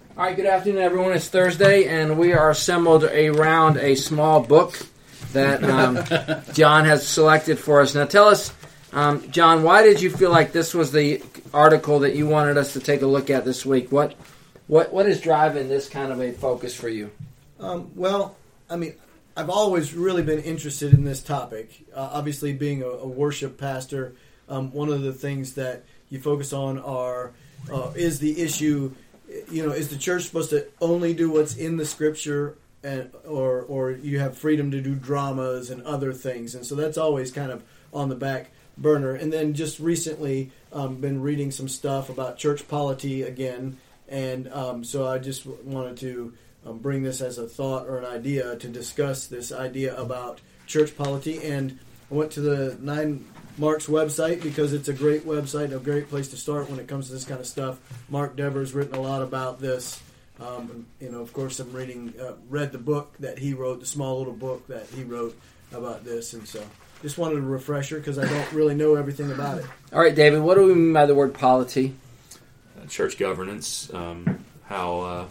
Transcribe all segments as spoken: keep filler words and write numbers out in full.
All right, good afternoon, everyone. It's Thursday, and we are assembled around a small book that um, John has selected for us. Now, tell us, um, John, why did you feel like this was the article that you wanted us to take a look at this week? What, what, what is driving this kind of a focus for you? Um, well, I mean, I've always really been interested in this topic. Uh, obviously, being a, a worship pastor, um, one of the things that you focus on are uh, is the issue. You know, is the church supposed to only do what's in the Scripture, and or or you have freedom to do dramas and other things? And so that's always kind of on the back burner. And then just recently, um, been reading some stuff about church polity again, and um, so I just wanted to um, bring this as a thought or an idea to discuss this idea about church polity. And I went to the Nine Marks website because it's a great website, a great place to start when it comes to this kind of stuff. Mark Dever's written a lot about this. Um, you know, of course, I'm reading, uh, read the book that he wrote, the small little book that he wrote about this, and so just wanted a refresher because I don't really know everything about it. All right, David, what do we mean by the word polity? Uh, church governance, um, how uh,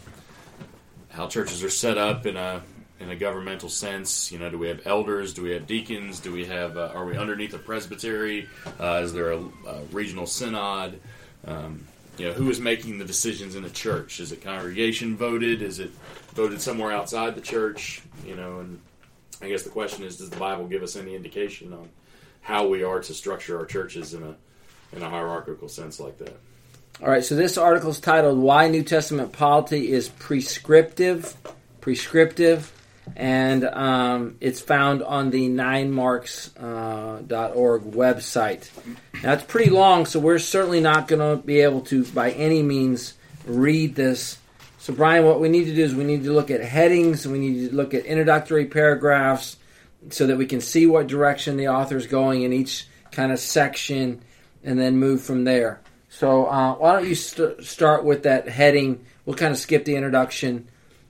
how churches are set up in a in a governmental sense. You know, do we have elders? Do we have deacons? Do we have? Uh, are we underneath a presbytery? Uh, is there a, a regional synod? Um, you know, who is making the decisions in the church? Is it congregation voted? Is it voted somewhere outside the church? You know, and I guess the question is, does the Bible give us any indication on how we are to structure our churches in a in a hierarchical sense like that? All right, so this article is titled "Why New Testament Polity is Prescriptive." Prescriptive. And um, it's found on the nine marks dot org uh, website. Now, it's pretty long, so we're certainly not going to be able to, by any means, read this. So, Brian, what we need to do is we need to look at headings, and we need to look at introductory paragraphs so that we can see what direction the author is going in each kind of section, and then move from there. So, uh, why don't you st- start with that heading? We'll kind of skip the introduction.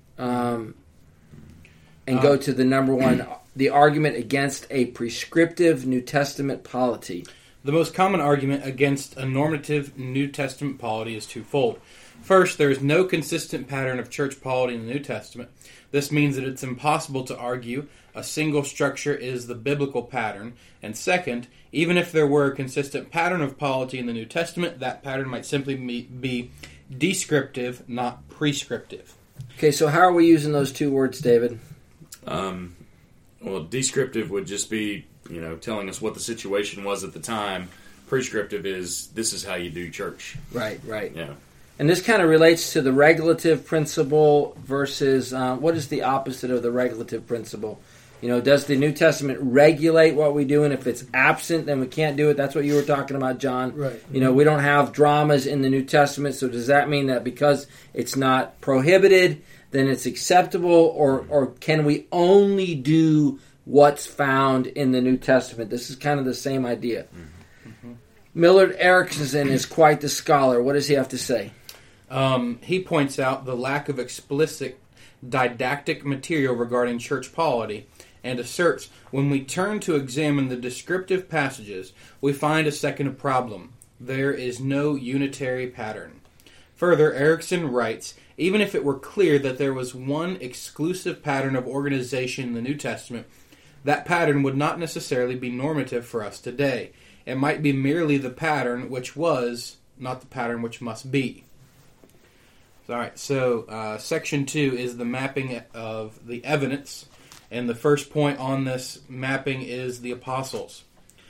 Um And go to the number one, the argument against a prescriptive New Testament polity. The most common argument against a normative New Testament polity is twofold. First, there is no consistent pattern of church polity in the New Testament. This means that it's impossible to argue a single structure is the biblical pattern. And second, even if there were a consistent pattern of polity in the New Testament, that pattern might simply be descriptive, not prescriptive. Okay, so how are we using those two words, David? Um, well, descriptive would just be, you know, telling us what the situation was at the time. Prescriptive is, this is how you do church. Right, right. Yeah. And this kind of relates to the regulative principle versus, uh, what is the opposite of the regulative principle? You know, does the New Testament regulate what we do, and if it's absent, then we can't do it? That's what you were talking about, John. Right. You know, we don't have dramas in the New Testament, so does that mean that because it's not prohibited, then it's acceptable, or or can we only do what's found in the New Testament? This is kind of the same idea. Mm-hmm. Mm-hmm. Millard Erickson is quite the scholar. What does he have to say? Um, he points out the lack of explicit didactic material regarding church polity and asserts, when we turn to examine the descriptive passages, we find a second problem. There is no unitary pattern. Further, Erickson writes, even if it were clear that there was one exclusive pattern of organization in the New Testament, that pattern would not necessarily be normative for us today. It might be merely the pattern which was, not the pattern which must be. All right, so uh, section two is the mapping of the evidence, and the first point on this mapping is the apostles.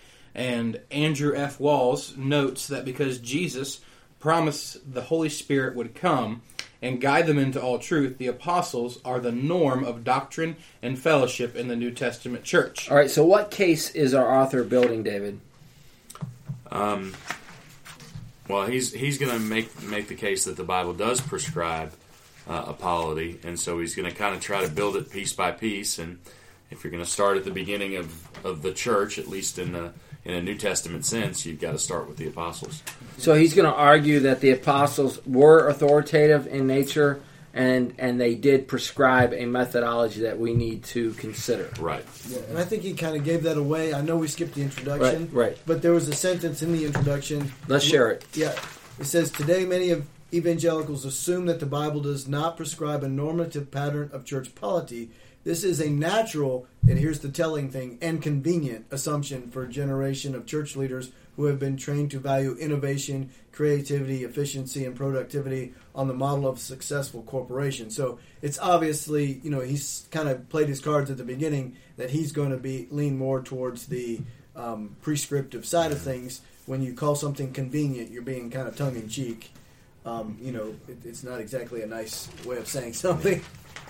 And Andrew F. Walls notes that because Jesus promised the Holy Spirit would come and guide them into all truth, the apostles are the norm of doctrine and fellowship in the New Testament church. All right, so what case is our author building, David? Um, well, he's he's going to make make the case that the Bible does prescribe uh, a polity, and so he's going to kind of try to build it piece by piece. And if you're going to start at the beginning of, of the church, at least in the in a New Testament sense, you've got to start with the apostles. So he's going to argue that the apostles were authoritative in nature, and and they did prescribe a methodology that we need to consider. Right. Yeah, and I think he kind of gave that away. I know we skipped the introduction, right, right. But there was a sentence in the introduction. Let's share it. Yeah. It says, today many of evangelicals assume that the Bible does not prescribe a normative pattern of church polity. This is a natural, and here's the telling thing, and convenient assumption for a generation of church leaders who have been trained to value innovation, creativity, efficiency, and productivity on the model of a successful corporation. So it's obviously, you know, he's kind of played his cards at the beginning that he's going to be lean more towards the um, prescriptive side of things. When you call something convenient, you're being kind of tongue-in-cheek. Um, you know, it, it's not exactly a nice way of saying something.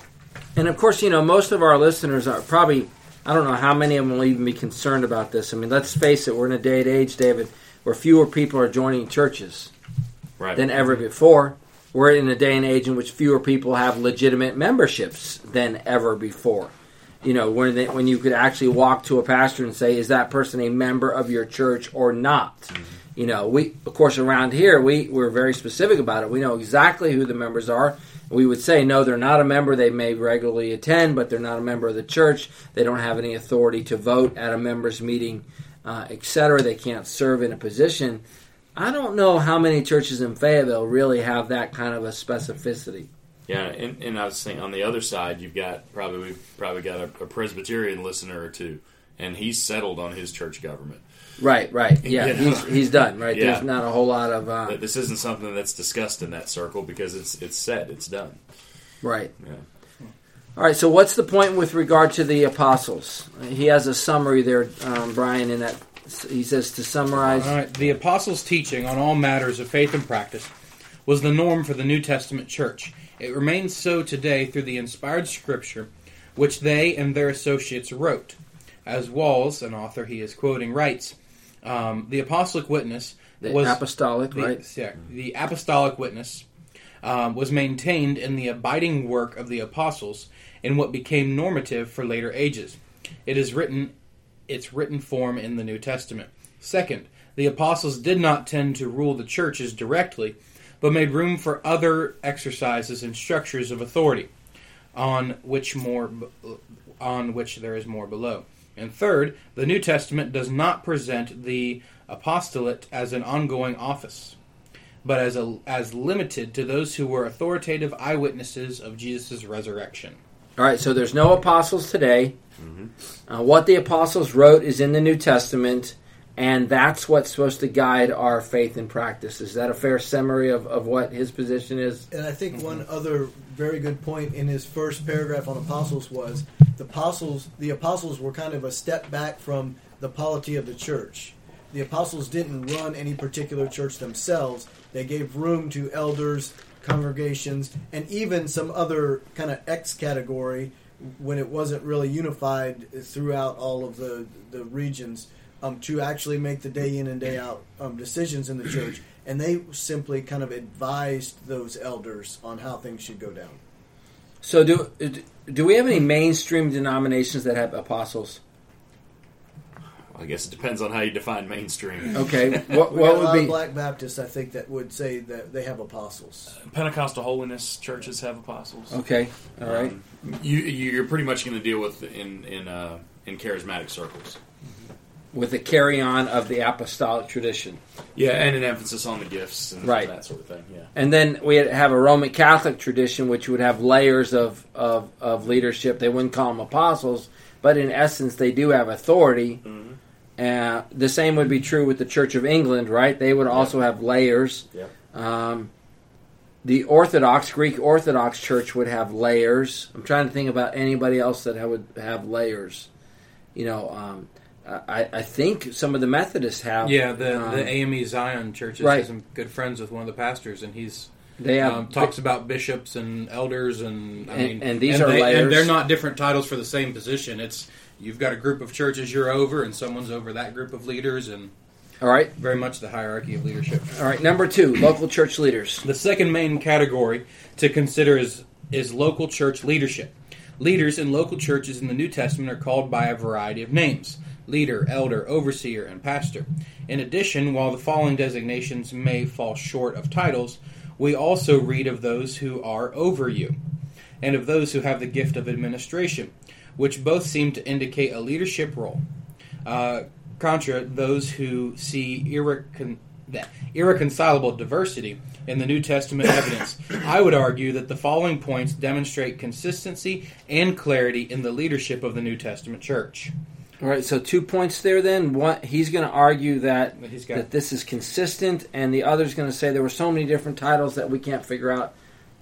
And of course, you know, most of our listeners are probably, I don't know how many of them will even be concerned about this. I mean, let's face it, we're in a day and age, David, where fewer people are joining churches right. than ever before. We're in a day and age in which fewer people have legitimate memberships than ever before. You know, when they, when you could actually walk to a pastor and say, is that person a member of your church or not? Mm-hmm. You know, we, of course, around here, we, we're very specific about it. We know exactly who the members are. We would say, no, they're not a member. They may regularly attend, but they're not a member of the church. They don't have any authority to vote at a members' meeting, uh, et cetera. They can't serve in a position. I don't know how many churches in Fayetteville really have that kind of a specificity. Yeah, and, and I was saying on the other side, you've got probably we've probably got a, a Presbyterian listener or two, and he's settled on his church government. Right, right. Yeah, you know? he's he's done. Right, yeah. There's not a whole lot of. Uh, this isn't something that's discussed in that circle because it's it's set, it's done. Right. Yeah. All right. So, what's the point with regard to the apostles? He has a summary there, um, Brian. In that he says to summarize. All right. The apostles' teaching on all matters of faith and practice was the norm for the New Testament church. It remains so today through the inspired Scripture, which they and their associates wrote. As Walls, an author he is quoting, writes, um, the apostolic witness the was apostolic, the, right? Yeah, the apostolic witness um, was maintained in the abiding work of the apostles in what became normative for later ages. It is written, its written form in the New Testament. Second, the apostles did not tend to rule the churches directly, but made room for other exercises and structures of authority, on which more, on which there is more below. And third, the New Testament does not present the apostolate as an ongoing office, but as a, as limited to those who were authoritative eyewitnesses of Jesus' resurrection. All right, so there's no apostles today. Mm-hmm. Uh, what the apostles wrote is in the New Testament, and that's what's supposed to guide our faith and practice. Is that a fair summary of, of what his position is? And I think one other very good point in his first paragraph on apostles was the apostles the apostles were kind of a step back from the polity of the church. The apostles didn't run any particular church themselves. They gave room to elders, congregations, and even some other kind of X category when it wasn't really unified throughout all of the, the regions. Um, to actually make the day in and day out um, decisions in the church. And they simply kind of advised those elders on how things should go down. So do do we have any mainstream denominations that have apostles? I guess it depends on how you define mainstream. Okay, what, We what got a would lot be... of Black Baptists, I think, that would say that they have apostles. Pentecostal holiness churches have apostles. Okay, all right. Um, you you're pretty much going to deal with in in uh, in charismatic circles. With the carry-on of the apostolic tradition. Yeah, and an emphasis on the gifts and Right. that sort of thing. Yeah. And then we have a Roman Catholic tradition, which would have layers of, of, of leadership. They wouldn't call them apostles, but in essence, they do have authority. Mm-hmm. Uh, the same would be true with the Church of England, right? They would also have layers. Yeah. Um, the Orthodox, Greek Orthodox Church would have layers. I'm trying to think about anybody else that would have layers. You know, um, I, I think some of the Methodists have. Yeah, the, um, the A M E Zion churches. right. I'm good friends with one of the pastors, and he's They have um, talks about bishops and elders, and I And- mean, and these and are they, layers. and they're not different titles for the same position. It's you've got a group of churches you're over, and someone's over that group of leaders, and All right. very much the hierarchy of leadership. All right. Number two, local church leaders. The second main category to consider is is local church leadership. Leaders in local churches in the New Testament are called by a variety of names: leader, elder, overseer, and pastor. In addition, while the following designations may fall short of titles, we also read of those who are over you, and of those who have the gift of administration, which both seem to indicate a leadership role. Uh, contra, those who see irrecon- that irreconcilable diversity in the New Testament evidence, I would argue that the following points demonstrate consistency and clarity in the leadership of the New Testament church. All right, so two points there then. One, he's going to argue that, He's got- that this is consistent, and the other's going to say there were so many different titles that we can't figure out.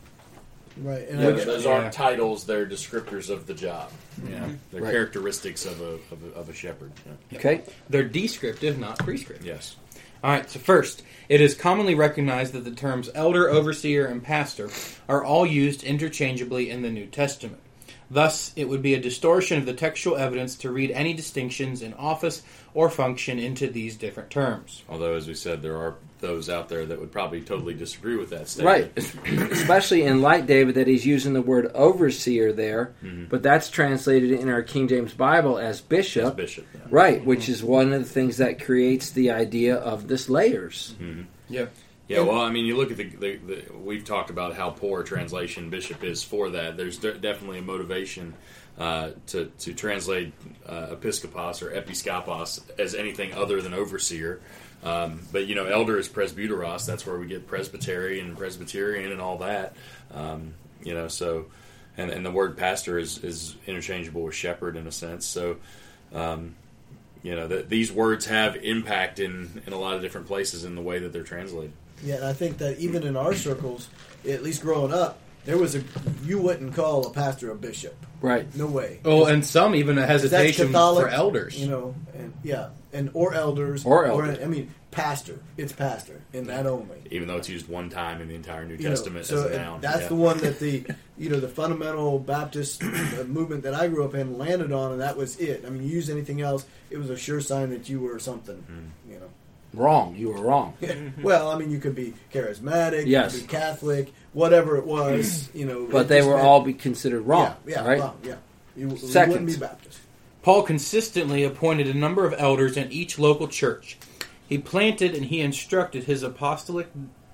Right. And Yeah, I, those Yeah. aren't titles; they're descriptors of the job. Yeah, they're Right. characteristics of a of a, of a shepherd. Yeah. Okay? They're descriptive, not prescriptive. Yes. All right, so first, it is commonly recognized that the terms elder, overseer, and pastor are all used interchangeably in the New Testament. Thus, it would be a distortion of the textual evidence to read any distinctions in office or function into these different terms. Although, as we said, there are those out there that would probably totally disagree with that statement. Right. Especially in light, David, that he's using the word overseer there, Mm-hmm. but that's translated in our King James Bible as bishop. As bishop. Yeah. Right, which is one of the things that creates the idea of this layers. Mm-hmm. Yeah. Yeah, well, I mean, you look at the, the, the we've talked about how poor translation bishop is for that. There's de- definitely a motivation uh, to to translate uh, episkopos or episkopos as anything other than overseer. Um, but you know, elder is presbyteros. That's where we get presbytery and presbyterian and all that. Um, you know, so and, and the word pastor is, is interchangeable with shepherd in a sense. So. Um, You know, the, these words have impact in, in a lot of different places in the way that they're translated. yeah, and I think that even in our circles, at least growing up, there was a you wouldn't call a pastor a bishop. Right. No way. Oh, and some even a That's hesitation Catholic, for elders. You know, and yeah, and or elders Or elders. I mean, pastor. It's pastor, and that only. Even though it's used one time in the entire New You know, Testament so as a it- noun. that's Yeah. the one that the you know the fundamental Baptist uh, movement that I grew up in landed on, and that was it. I mean, you use anything else, it was a sure sign that you were something. Mm-hmm. You know. Wrong. You were wrong. Well, I mean, you could be charismatic, Yes. you could be Catholic, whatever it was. You know, But it they just were meant- all be considered wrong. Yeah, yeah, right? well, yeah. You, you Second. wouldn't be Baptist. Paul consistently appointed a number of elders in each local church. He planted and he instructed his apostolic...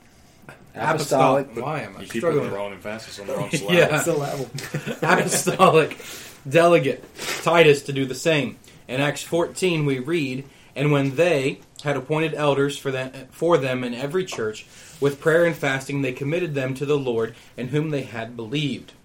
Apostolic. Why am I You keep struggling? putting the wrong emphasis on the wrong syllable. Yeah. Syllable. Apostolic delegate Titus to do the same. In Acts fourteen we read, "And when they had appointed elders for them, for them in every church, with prayer and fasting they committed them to the Lord in whom they had believed."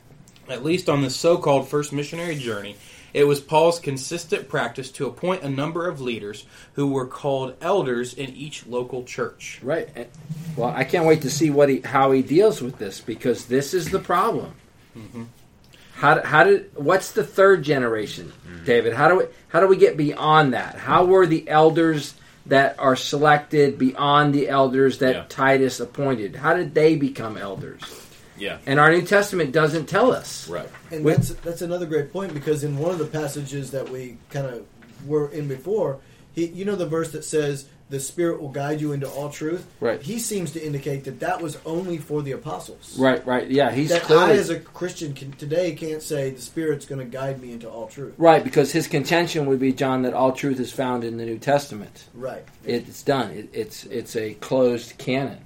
At least on this so-called first missionary journey, it was Paul's consistent practice to appoint a number of leaders who were called elders in each local church. Right. And- Well, I can't wait to see what he, how he deals with this, because this is the problem. Mm-hmm. How, how did what's the third generation, David? How do we how do we get beyond that? How were the elders that are selected beyond the elders that Yeah. Titus appointed? How did they become elders? Yeah. And our New Testament doesn't tell us. Right. And Wait. that's that's another great point, because in one of the passages that we kind of were in before, he you know the verse that says the Spirit will guide you into all truth. Right. He seems to indicate that that was only for the apostles. Right, right. Yeah, he's That clearly I, as a Christian, can, today can't say the Spirit's going to guide me into all truth. right, because his contention would be, John, that all truth is found in the New Testament. Right. It's done. It, it's it's a closed canon.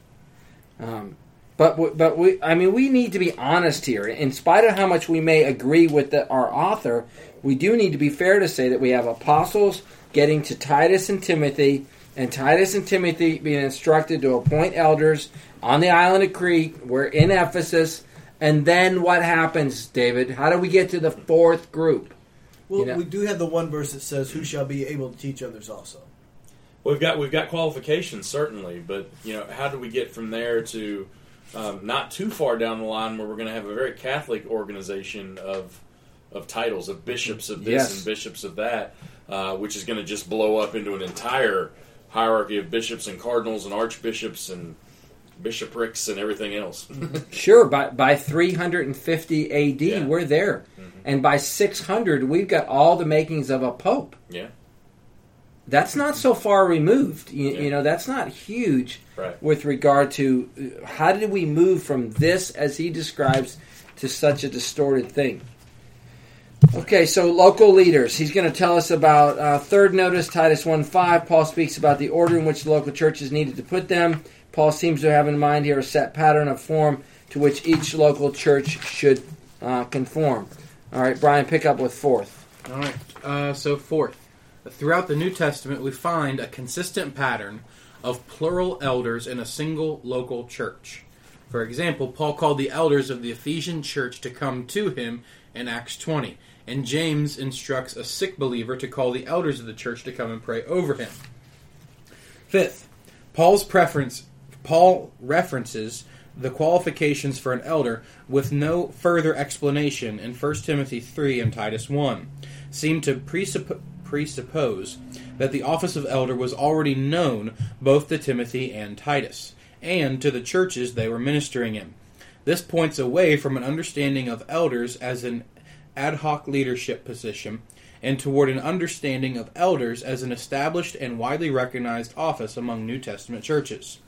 Um, but w- but we I mean we need to be honest here. In spite of how much we may agree with the, our author, we do need to be fair to say that we have apostles getting to Titus and Timothy, and Titus and Timothy being instructed to appoint elders on the island of Crete. We're in Ephesus, and then what happens, David? How do we get to the fourth group? Well, You know. we do have the one verse that says, "Who shall be able to teach others also." We've got we've got qualifications certainly, but you know, how do we get from there to um, not too far down the line where we're going to have a very Catholic organization of of titles of bishops of this Yes. and bishops of that, uh, which is going to just blow up into an entire hierarchy of bishops and cardinals and archbishops and bishoprics and everything else. Sure, by by three hundred fifty A D, Yeah. we're there. Mm-hmm. And by six hundred, we've got all the makings of a pope. Yeah, That's not so far removed. You, Yeah. you know, that's not huge right. with regard to uh, how did we move from this, as he describes, to such a distorted thing. Okay, so local leaders. He's going to tell us about uh, third notice, Titus one five. Paul speaks about the order in which the local churches needed to put them. Paul seems to have in mind here a set pattern of form to which each local church should uh, conform. All right, Brian, pick up with fourth. All right. Uh, so fourth, throughout the New Testament, we find a consistent pattern of plural elders in a single local church. For example, Paul called the elders of the Ephesian church to come to him in Acts twenty, and James instructs a sick believer to call the elders of the church to come and pray over him. Fifth, Paul's preference, Paul references the qualifications for an elder with no further explanation in First Timothy three and Titus one, seem to presupp- presuppose that the office of elder was already known both to Timothy and Titus, and to the churches they were ministering in. This points away from an understanding of elders as an ad hoc leadership position, and toward an understanding of elders as an established and widely recognized office among New Testament churches.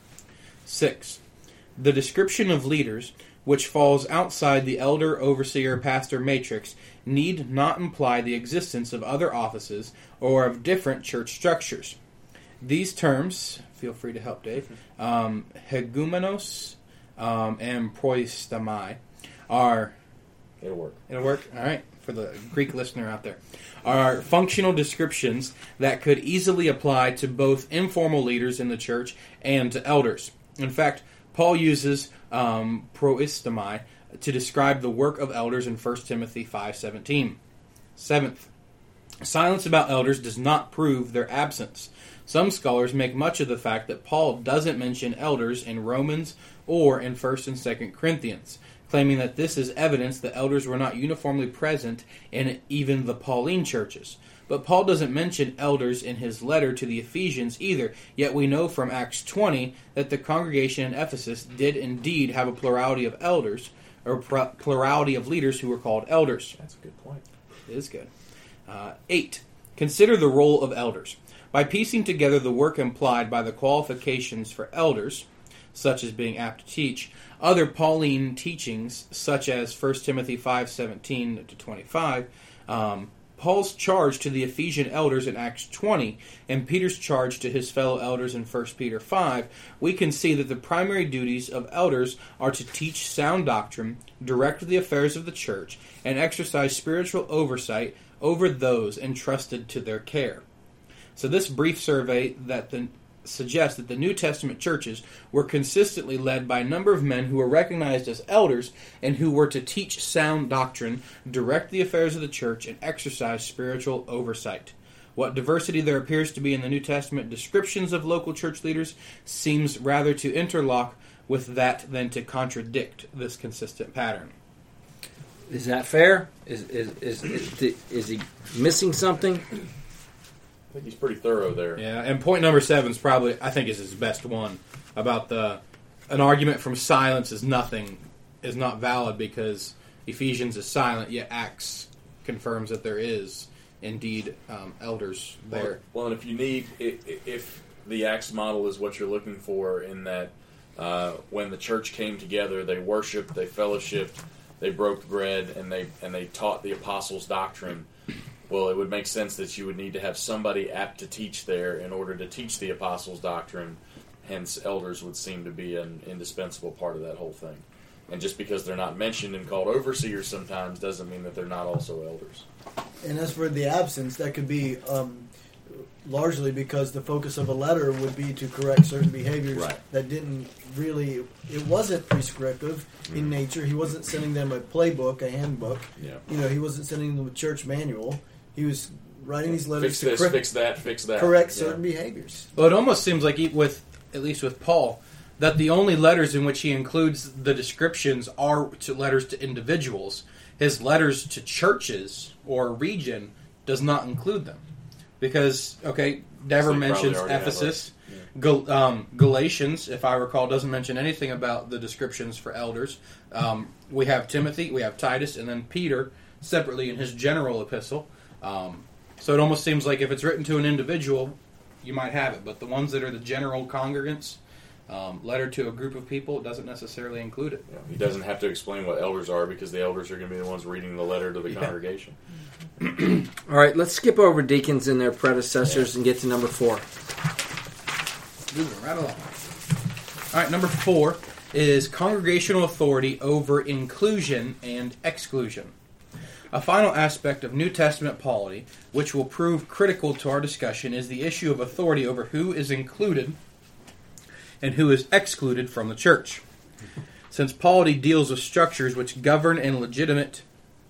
Six, the description of leaders, which falls outside the elder, overseer, pastor matrix, need not imply the existence of other offices or of different church structures. These terms, feel free to help Dave, um, hegumenos um, and proistamai are... It'll work. It'll work? All right. For the Greek listener out there. Are functional descriptions that could easily apply to both informal leaders in the church and to elders. In fact, Paul uses um, proistamai to describe the work of elders in First Timothy five seventeen. Seventh, silence about elders does not prove their absence. Some scholars make much of the fact that Paul doesn't mention elders in Romans or in First and Second Corinthians, claiming that this is evidence that elders were not uniformly present in even the Pauline churches. But Paul doesn't mention elders in his letter to the Ephesians either, yet we know from Acts twenty that the congregation in Ephesus did indeed have a plurality of elders, or plurality of leaders who were called elders. That's a good point. It is good. Uh, eight, consider the role of elders. By piecing together the work implied by the qualifications for elders, such as being apt to teach, other Pauline teachings, such as First Timothy five seventeen to twenty-five, um, Paul's charge to the Ephesian elders in Acts twenty, and Peter's charge to his fellow elders in First Peter five, we can see that the primary duties of elders are to teach sound doctrine, direct the affairs of the church, and exercise spiritual oversight over those entrusted to their care. So this brief survey that the suggests that the New Testament churches were consistently led by a number of men who were recognized as elders and who were to teach sound doctrine, direct the affairs of the church, and exercise spiritual oversight. What diversity there appears to be in the New Testament descriptions of local church leaders seems rather to interlock with that than to contradict this consistent pattern. Is that fair? Is is is, is, is he missing something? I think he's pretty thorough there. Yeah, and point number seven is probably, I think, is his best one about the an argument from silence is nothing, is not valid because Ephesians is silent, yet Acts confirms that there is indeed um, elders there. Well, well, and if you need, if, if the Acts model is what you're looking for, in that uh, when the church came together, they worshipped, they fellowshipped, they broke bread, and they and they taught the apostles' doctrine. Well, it would make sense that you would need to have somebody apt to teach there in order to teach the apostles' doctrine. Hence, elders would seem to be an indispensable part of that whole thing. And just because they're not mentioned and called overseers sometimes doesn't mean that they're not also elders. And as for the absence, that could be um, largely because the focus of a letter would be to correct certain behaviors Right. that didn't really, it wasn't prescriptive mm. in nature. He wasn't sending them a playbook, a handbook. Yeah. You know, he wasn't sending them a church manual. He was writing these letters Fix to this, correct, fix that, fix that. correct Yeah. certain behaviors. Well, it almost seems like, with at least with Paul, that the only letters in which he includes the descriptions are to letters to individuals. His letters to churches or region does not include them. Because, okay, Dever So you probably mentions already have Ephesus. a- yeah. Gal- um, Galatians, if I recall, doesn't mention anything about the descriptions for elders. Um, we have Timothy, we have Titus, and then Peter separately in his general epistle. Um, so it almost seems like if it's written to an individual, you might have it. But the ones that are the general congregants, um, letter to a group of people, it doesn't necessarily include it. Yeah, he doesn't have to explain what elders are because the elders are going to be the ones reading the letter to the Yeah. congregation. All right, let's skip over deacons and their predecessors and get to number four. Moving right along. All right, number four is congregational authority over inclusion and exclusion. A final aspect of New Testament polity, which will prove critical to our discussion, is the issue of authority over who is included and who is excluded from the church. Since polity deals with structures which govern and legitimate,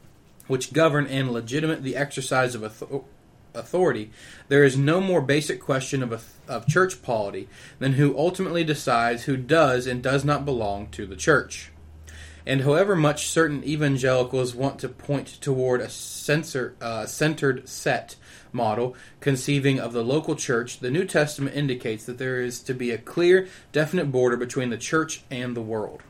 which govern and legitimate the exercise of authority, authority, there is no more basic question of, of church polity than who ultimately decides who does and does not belong to the church. And however much certain evangelicals want to point toward a censor, uh, centered set model conceiving of the local church, the New Testament indicates that there is to be a clear, definite border between the church and the world.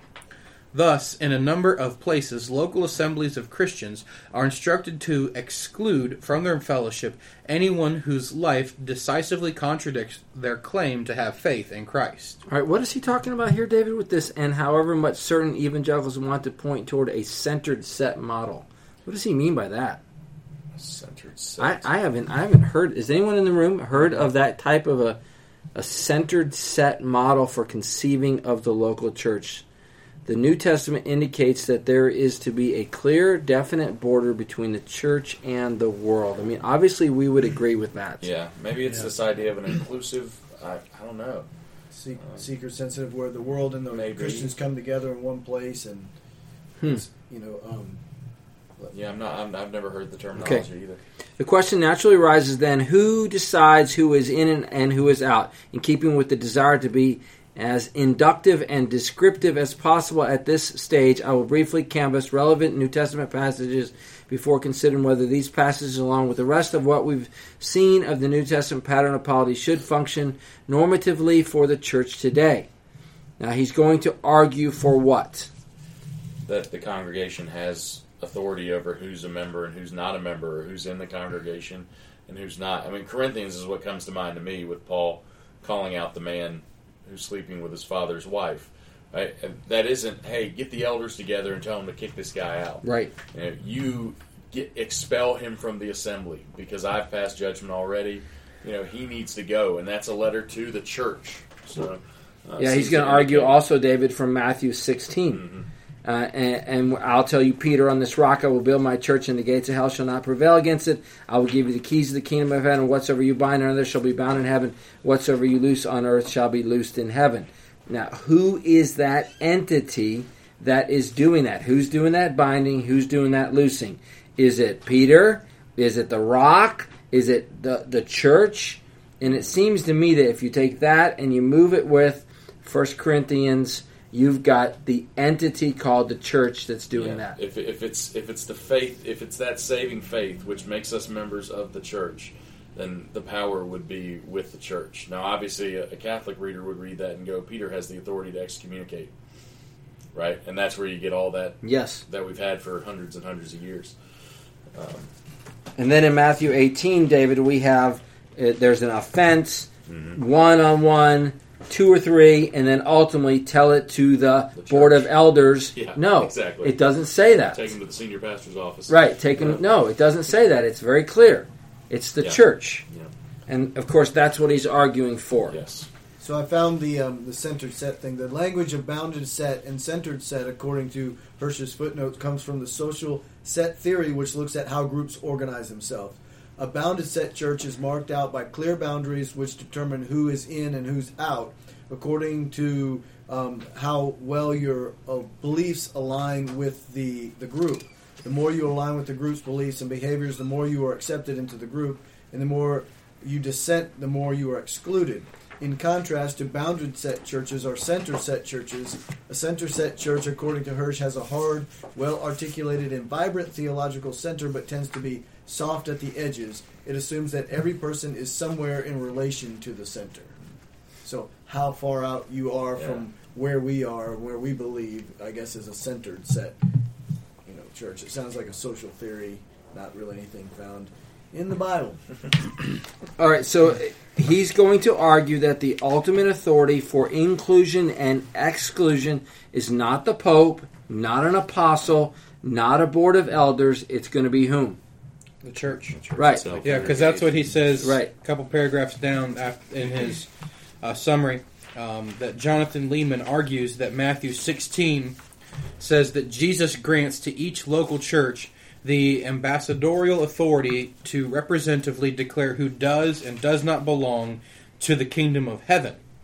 Thus, in a number of places, local assemblies of Christians are instructed to exclude from their fellowship anyone whose life decisively contradicts their claim to have faith in Christ. All right, what is he talking about here, David, with this? And however much certain evangelicals want to point toward a centered set model. What does he mean by that? Centered set. I, I haven't. I haven't heard. Has anyone in the room heard of that type of a a centered set model for conceiving of the local church? The New Testament indicates that there is to be a clear, definite border between the church and the world. I mean, obviously, we would agree with that. Yeah, maybe it's Yeah. this idea of an inclusive. I, I don't know. Se- seeker sensitive, where the world and the Maybe. Christians come together in one place, and Hmm. it's, you know, um, Yeah, I'm not. I'm, I've never heard the terminology either. The question naturally arises then, who decides who is in and, and who is out, in keeping with the desire to be as inductive and descriptive as possible at this stage. I will briefly canvass relevant New Testament passages before considering whether these passages, along with the rest of what we've seen of the New Testament pattern of polity, should function normatively for the church today. Now, he's going to argue for what? That the congregation has authority over who's a member and who's not a member, or who's in the congregation and who's not. I mean, Corinthians is what comes to mind to me, with Paul calling out the man who's sleeping with his father's wife. Right? That isn't, hey, get the elders together and tell them to kick this guy out. Right. You know, you get expel him from the assembly because I've passed judgment already. You know, he needs to go, and that's a letter to the church. So, uh, Yeah, he's seems going to to argue indicate- also, David, from Matthew sixteen. Mhm. Uh, and, and I'll tell you, Peter, on this rock I will build my church, and the gates of hell shall not prevail against it. I will give you the keys of the kingdom of heaven, and whatsoever you bind on earth shall be bound in heaven. Whatsoever you loose on earth shall be loosed in heaven. Now, who is that entity that is doing that? Who's doing that binding? Who's doing that loosing? Is it Peter? Is it the rock? Is it the, the church? And it seems to me that if you take that and you move it with First Corinthians, you've got the entity called the church that's doing Yeah. that. If, if it's if it's the faith, if it's that saving faith which makes us members of the church, then the power would be with the church. Now, obviously, a, a Catholic reader would read that and go, Peter has the authority to excommunicate, right? And that's where you get all that Yes. that we've had for hundreds and hundreds of years. Um, And then in Matthew eighteen, David, we have, uh, there's an offense, mhm. one-on-one, two or three, and then ultimately tell it to the, The board church. of elders. Yeah, no, exactly. it doesn't say that. Take him to the senior pastor's office. Right, take him, Yeah. no, it doesn't say that. It's very clear. It's the Yeah. church. Yeah. And, of course, that's what he's arguing for. Yes. So I found the um, the centered set thing. The language of bounded set and centered set, according to Hirsch's footnotes, comes from the social set theory, which looks at how groups organize themselves. A bounded set church is marked out by clear boundaries which determine who is in and who's out, according to um, how well your uh, beliefs align with the, the group. The more you align with the group's beliefs and behaviors, the more you are accepted into the group, and the more you dissent, the more you are excluded. In contrast to bounded set churches or center set churches, a center set church, according to Hirsch, has a hard, well-articulated and vibrant theological center, but tends to be soft at the edges. It assumes that every person is somewhere in relation to the center. So how far out you are Yeah. from where we are, where we believe, I guess, is a centered set, you know, church. It sounds like a social theory, not really anything found in the Bible. All right, so he's going to argue that the ultimate authority for inclusion and exclusion is not the Pope, not an apostle, not a board of elders. It's going to be whom? The church. The church Right. itself. Yeah, because that's what he says Right. a couple paragraphs down af- in his uh, summary, um, that Jonathan Lehman argues that Matthew sixteen says that Jesus grants to each local church the ambassadorial authority to representatively declare who does and does not belong to the kingdom of heaven.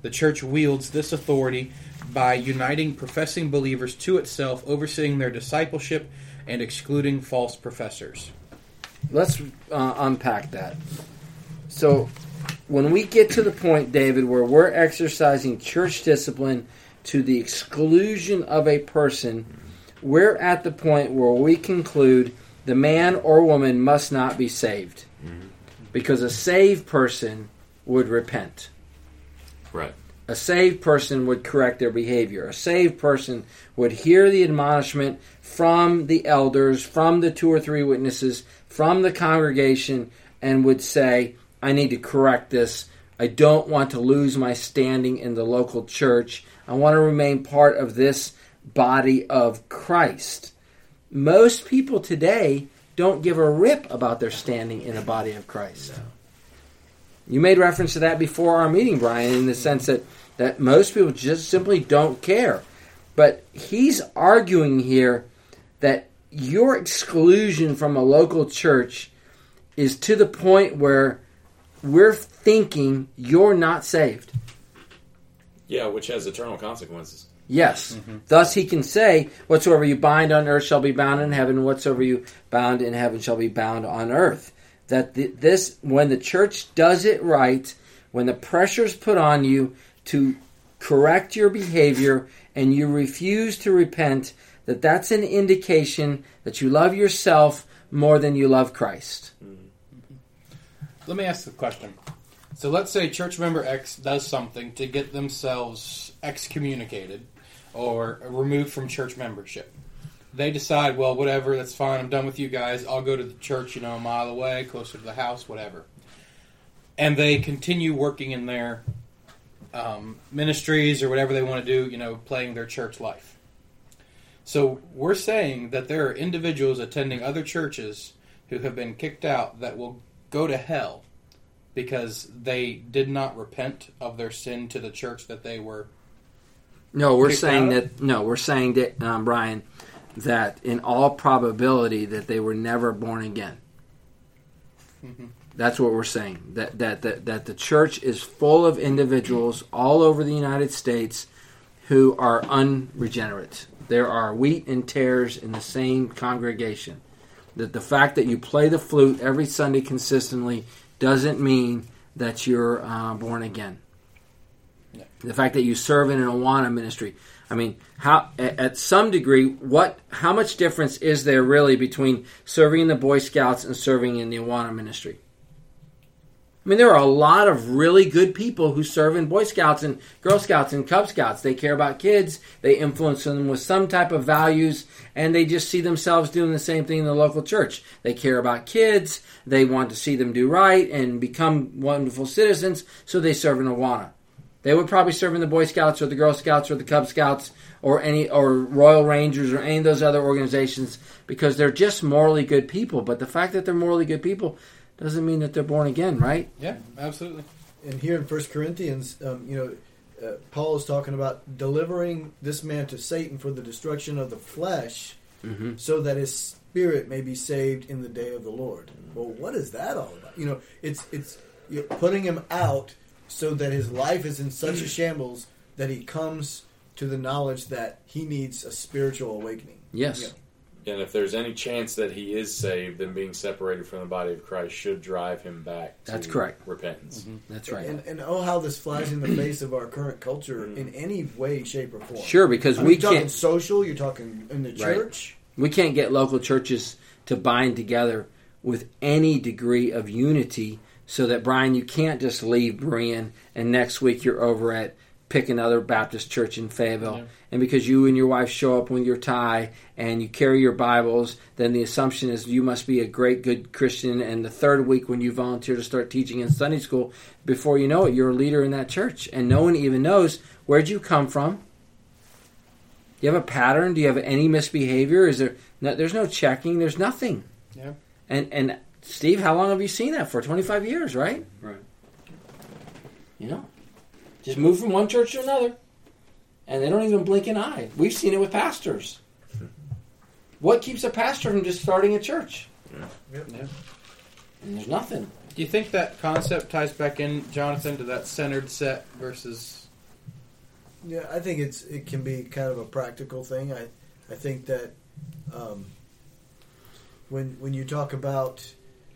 The church wields this authority by uniting professing believers to itself, overseeing their discipleship, and excluding false professors. Let's uh, unpack that. So, when we get to the point, David, where we're exercising church discipline to the exclusion of a person, we're at the point where we conclude the man or woman must not be saved. Mm-hmm. Because a saved person would repent. Right. A saved person would correct their behavior. A saved person would hear the admonishment from the elders, from the two or three witnesses, from the congregation, and would say, I need to correct this. I don't want to lose my standing in the local church. I want to remain part of this body of Christ. Most people today don't give a rip about their standing in the body of Christ. You made reference to that before our meeting, Brian, in the sense that, that most people just simply don't care. But he's arguing here that your exclusion from a local church is to the point where we're thinking you're not saved. Yeah, which has eternal consequences. Yes. Mm-hmm. Thus he can say, whatsoever you bind on earth shall be bound in heaven, whatsoever you bound in heaven shall be bound on earth. That th- this, when the church does it right, when the pressure's put on you to correct your behavior and you refuse to repent, that that's an indication that you love yourself more than you love Christ. Mm-hmm. Let me ask the question. So let's say church member X does something to get themselves excommunicated or removed from church membership. They decide, well, whatever, that's fine, I'm done with you guys. I'll go to the church, you know, a mile away, closer to the house, whatever. And they continue working in their um, ministries or whatever they want to do, you know, playing their church life. So we're saying that there are individuals attending other churches who have been kicked out that will go to hell because they did not repent of their sin to the church that they were. No, we're saying that. No, we're saying that, um, Brian, that in all probability that they were never born again. Mm-hmm. That's what we're saying. That, that that that the church is full of individuals all over the United States who are unregenerate. There are wheat and tares in the same congregation. That the fact that you play the flute every Sunday consistently doesn't mean that you're uh, born again. Yeah. The fact that you serve in an Awana ministry. I mean, how at some degree, what how much difference is there really between serving in the Boy Scouts and serving in the Awana ministry? I mean, there are a lot of really good people who serve in Boy Scouts and Girl Scouts and Cub Scouts. They care about kids. They influence them with some type of values, and they just see themselves doing the same thing in the local church. They care about kids. They want to see them do right and become wonderful citizens, so they serve in Awana. They would probably serve in the Boy Scouts or the Girl Scouts or the Cub Scouts or any or Royal Rangers or any of those other organizations because they're just morally good people. But the fact that they're morally good people doesn't mean that they're born again, right? Yeah, absolutely. And here in First Corinthians, um, you know, uh, Paul is talking about delivering this man to Satan for the destruction of the flesh, mm-hmm. so that his spirit may be saved in the day of the Lord. Well, what is that all about? You know, it's it's you know, putting him out so that his life is in such a shambles that he comes to the knowledge that he needs a spiritual awakening. Yes. You know, and if there's any chance that he is saved, then being separated from the body of Christ should drive him back to That's correct. repentance. Mm-hmm. That's right. And, and oh, how this flies in the face of our current culture in any way, shape, or form. Sure, because I mean, we you're talking can't... social, you're talking in the church. Right. We can't get local churches to bind together with any degree of unity so that, Brian, you can't just leave Berean and next week you're over at pick another Baptist church in Fayetteville. Yeah. And because you and your wife show up with your tie and you carry your Bibles, then the assumption is you must be a great, good Christian. And the third week when you volunteer to start teaching in Sunday school, before you know it, you're a leader in that church. And no one even knows, where'd you come from? Do you have a pattern? Do you have any misbehavior? Is there? No, there's no checking. There's nothing. Yeah. And, and Steve, how long have you seen that for? twenty-five years, right? Right. You know? Just move from one church to another, and they don't even blink an eye. We've seen it with pastors. What keeps a pastor from just starting a church? Yeah. Yep. Yeah. And there's nothing. Do you think that concept ties back in, Jonathan, to that centered set versus Yeah, I think it's it can be kind of a practical thing. I I think that um, when when you talk about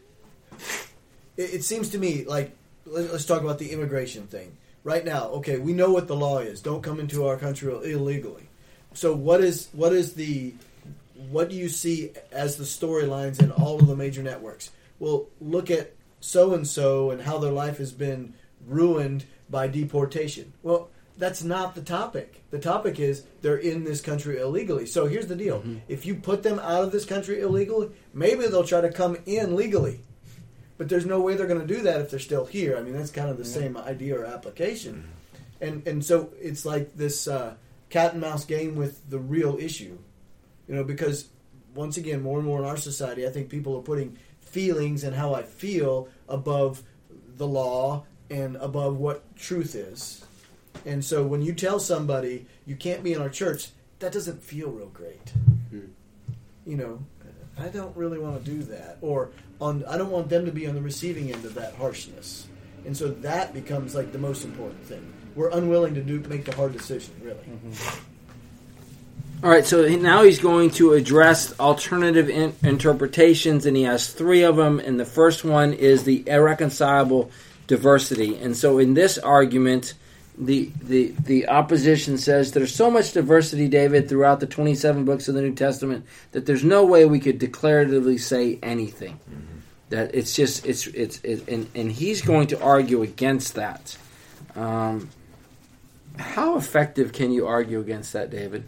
it, it seems to me like let, let's talk about the immigration thing right now. Okay, we know what the law is. Don't come into our country illegally. So what is what is the what do you see as the storylines in all of the major networks? Well, look at so and so and how their life has been ruined by deportation. Well, that's not the topic. The topic is they're in this country illegally. So here's the deal. Mm-hmm. If you put them out of this country illegally, maybe they'll try to come in legally. But there's no way they're going to do that if they're still here. I mean, that's kind of the mm-hmm. same idea or application. Mm-hmm. And and so it's like this uh, cat and mouse game with the real issue. You know, because once again, more and more in our society, I think people are putting feelings and how I feel above the law and above what truth is. And so when you tell somebody you can't be in our church, that doesn't feel real great. Hmm. You know, I don't really want to do that. Or on, I don't want them to be on the receiving end of that harshness. And so that becomes like the most important thing. We're unwilling to do make the hard decision, really. Mm-hmm. All right, so now he's going to address alternative in- interpretations, and he has three of them. And the first one is the irreconcilable diversity. And so in this argument, the the the opposition says there's so much diversity, David, throughout the twenty-seven books of the New Testament that there's no way we could declaratively say anything. Mm-hmm. That it's just it's it's it, and and he's going to argue against that. Um, how effective can you argue against that, David?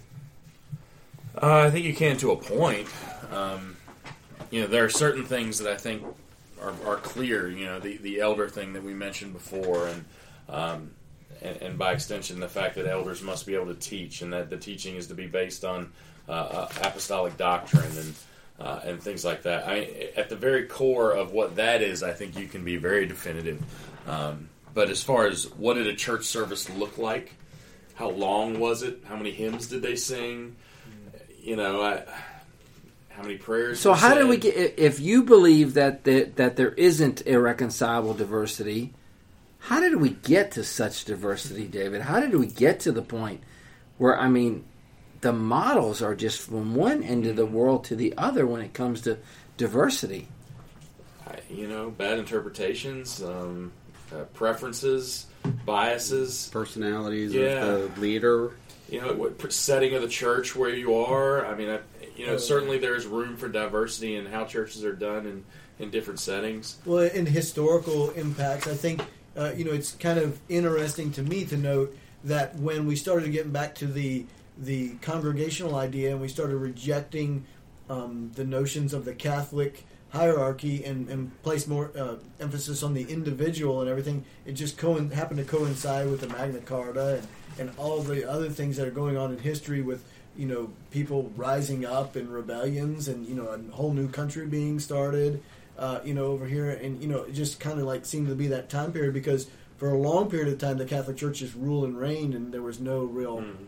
Uh, I think you can to a point. Um, you know, there are certain things that I think are, are clear. You know, the, the elder thing that we mentioned before, and, um, and and by extension, the fact that elders must be able to teach, and that the teaching is to be based on uh, uh, apostolic doctrine and uh, and things like that. I, at the very core of what that is, I think you can be very definitive. Um, but as far as what did a church service look like, how long was it, how many hymns did they sing? You know, I, how many prayers? So how said? did we get? If you believe that the, that there isn't irreconcilable diversity, how did we get to such diversity, David? How did we get to the point where I mean, the models are just from one end of the world to the other when it comes to diversity? I, you know, bad interpretations, um, uh, preferences, biases, personalities yeah. of the leader. You know, what setting of the church where you are. I mean, I, you know, certainly there's room for diversity in how churches are done in, in different settings. Well, in historical impacts, I think, uh, you know, it's kind of interesting to me to note that when we started getting back to the the congregational idea and we started rejecting um, the notions of the Catholic hierarchy and, and place more uh, emphasis on the individual and everything, it just co- happened to coincide with the Magna Carta and and all the other things that are going on in history with, you know, people rising up in rebellions and, you know, a whole new country being started, uh, you know, over here. And, you know, it just kind of like seemed to be that time period because for a long period of time the Catholic Church just ruled and reigned and there was no real... Mm-hmm.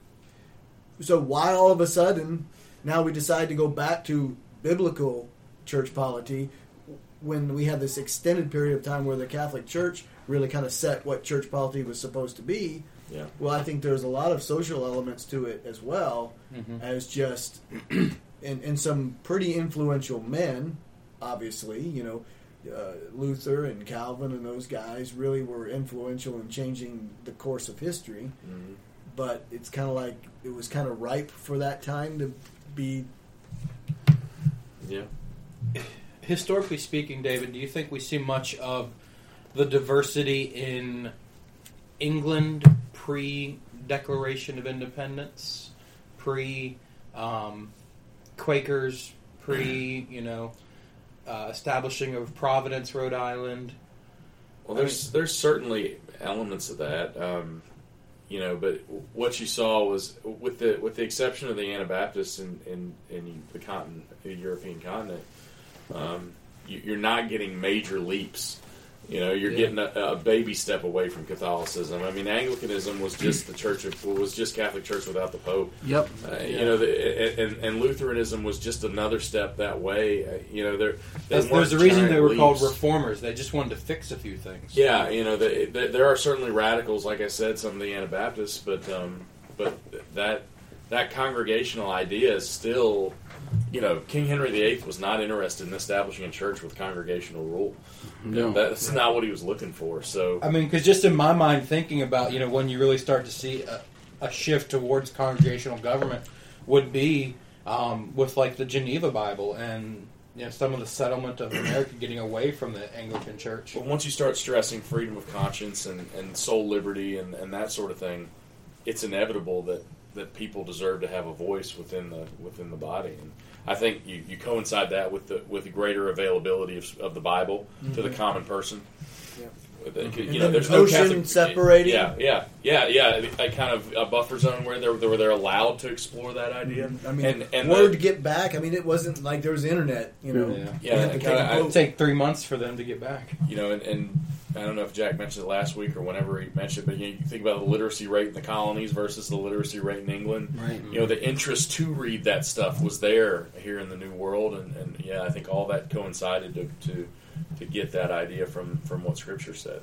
So why all of a sudden now we decide to go back to biblical church polity when we had this extended period of time where the Catholic Church really kind of set what church polity was supposed to be? Yeah. Well, I think there's a lot of social elements to it as well, mm-hmm. as just, and, and some pretty influential men, obviously, you know, uh, Luther and Calvin and those guys really were influential in changing the course of history. Mm-hmm. But it's kind of like it was kind of ripe for that time to be. Yeah. Historically speaking, David, do you think we see much of the diversity in England pre-Declaration of Independence, pre um, Quakers, pre you know uh, establishing of Providence, Rhode Island? Well, there's I mean, there's certainly elements of that, um, you know. But what you saw was, with the with the exception of the Anabaptists in in, in the continent, the European continent, um, you, you're not getting major leaps You know, you're Yeah. getting a, a baby step away from Catholicism. I mean, Anglicanism was just the church of was just Catholic Church without the Pope. Yep. Uh, Yeah. You know, the, and, and Lutheranism was just another step that way. Uh, you know, there That's, there's a reason they were called reformers. They just wanted to fix a few things. Yeah, you know, the, the, there are certainly radicals, like I said, some of the Anabaptists, but um, but that that congregational idea is still, you know, King Henry the Eighth was not interested in establishing a church with congregational rule. No. That's not what he was looking for. So, I mean, because just in my mind, thinking about, you know, when you really start to see a, a shift towards congregational government would be um, with, like, the Geneva Bible and, you know, some of the settlement of America getting away from the Anglican Church. but once you start stressing freedom of conscience and, and soul liberty and, and that sort of thing, it's inevitable that, that people deserve to have a voice within the within the body. And I think you, you coincide that with the with the greater availability of, of the Bible mm-hmm. to the common person. Yeah. With the- And You know, there's the no ocean Catholic separating. Yeah, yeah, yeah, yeah. A kind of a buffer zone where they're where they're allowed to explore that idea. I mean, and, and word the- to get back. I mean, it wasn't like there was internet. You know, Yeah. You Yeah, had to and take a kinda- I- boat. It'd take three months for them to get back. you know, and, and I don't know if Jack mentioned it last week or whenever he mentioned it, but you, know, you think about the literacy rate in the colonies versus the literacy rate in England. Right. You know, the interest to read that stuff was there here in the New World, and, and yeah, I think all that coincided to, to to get that idea from, from what Scripture said.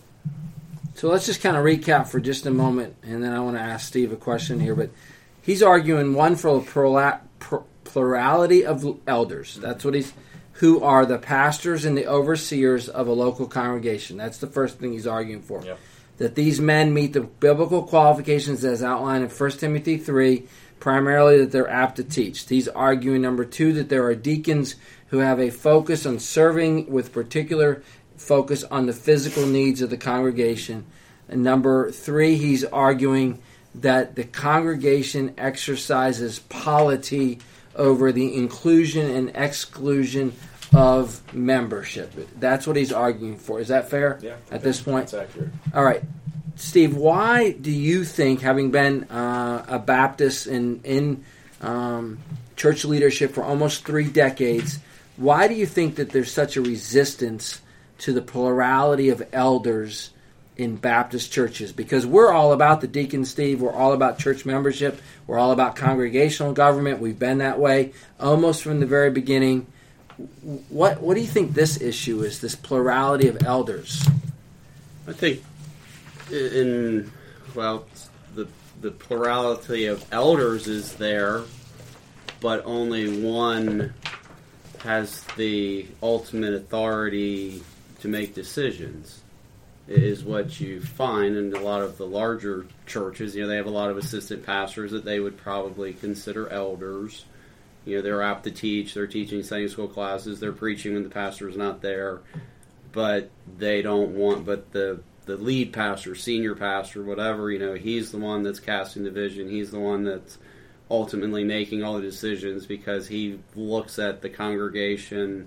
So let's just kind of recap for just a moment, and then I want to ask Steve a question here. But he's arguing one for a plura- pr- plurality of elders. That's what he's, who are the pastors and the overseers of a local congregation. That's the first thing he's arguing for. Yep. That these men meet the biblical qualifications as outlined in First Timothy three, primarily that they're apt to teach. He's arguing, number two, that there are deacons who have a focus on serving with particular focus on the physical needs of the congregation. And number three, he's arguing that the congregation exercises polity over the inclusion and exclusion of membership. That's what he's arguing for. Is that fair Yeah, at this point? That's accurate. All right. Steve, why do you think, having been uh, a Baptist in, in um, church leadership for almost three decades, why do you think that there's such a resistance to the plurality of elders in Baptist churches? Because we're all about the deacon, Steve. We're all about church membership. We're all about congregational government. We've been that way almost from the very beginning. What What do you think this issue is, this plurality of elders? I think in, well, the the plurality of elders is there, but only one has the ultimate authority to make decisions, is what you find in a lot of the larger churches. You know, they have a lot of assistant pastors that they would probably consider elders. You know, they're apt to teach, they're teaching Sunday school classes, they're preaching when the pastor's not there, but they don't want, but the the lead pastor, senior pastor, whatever, you know, he's the one that's casting the vision, he's the one that's ultimately making all the decisions because he looks at the congregation.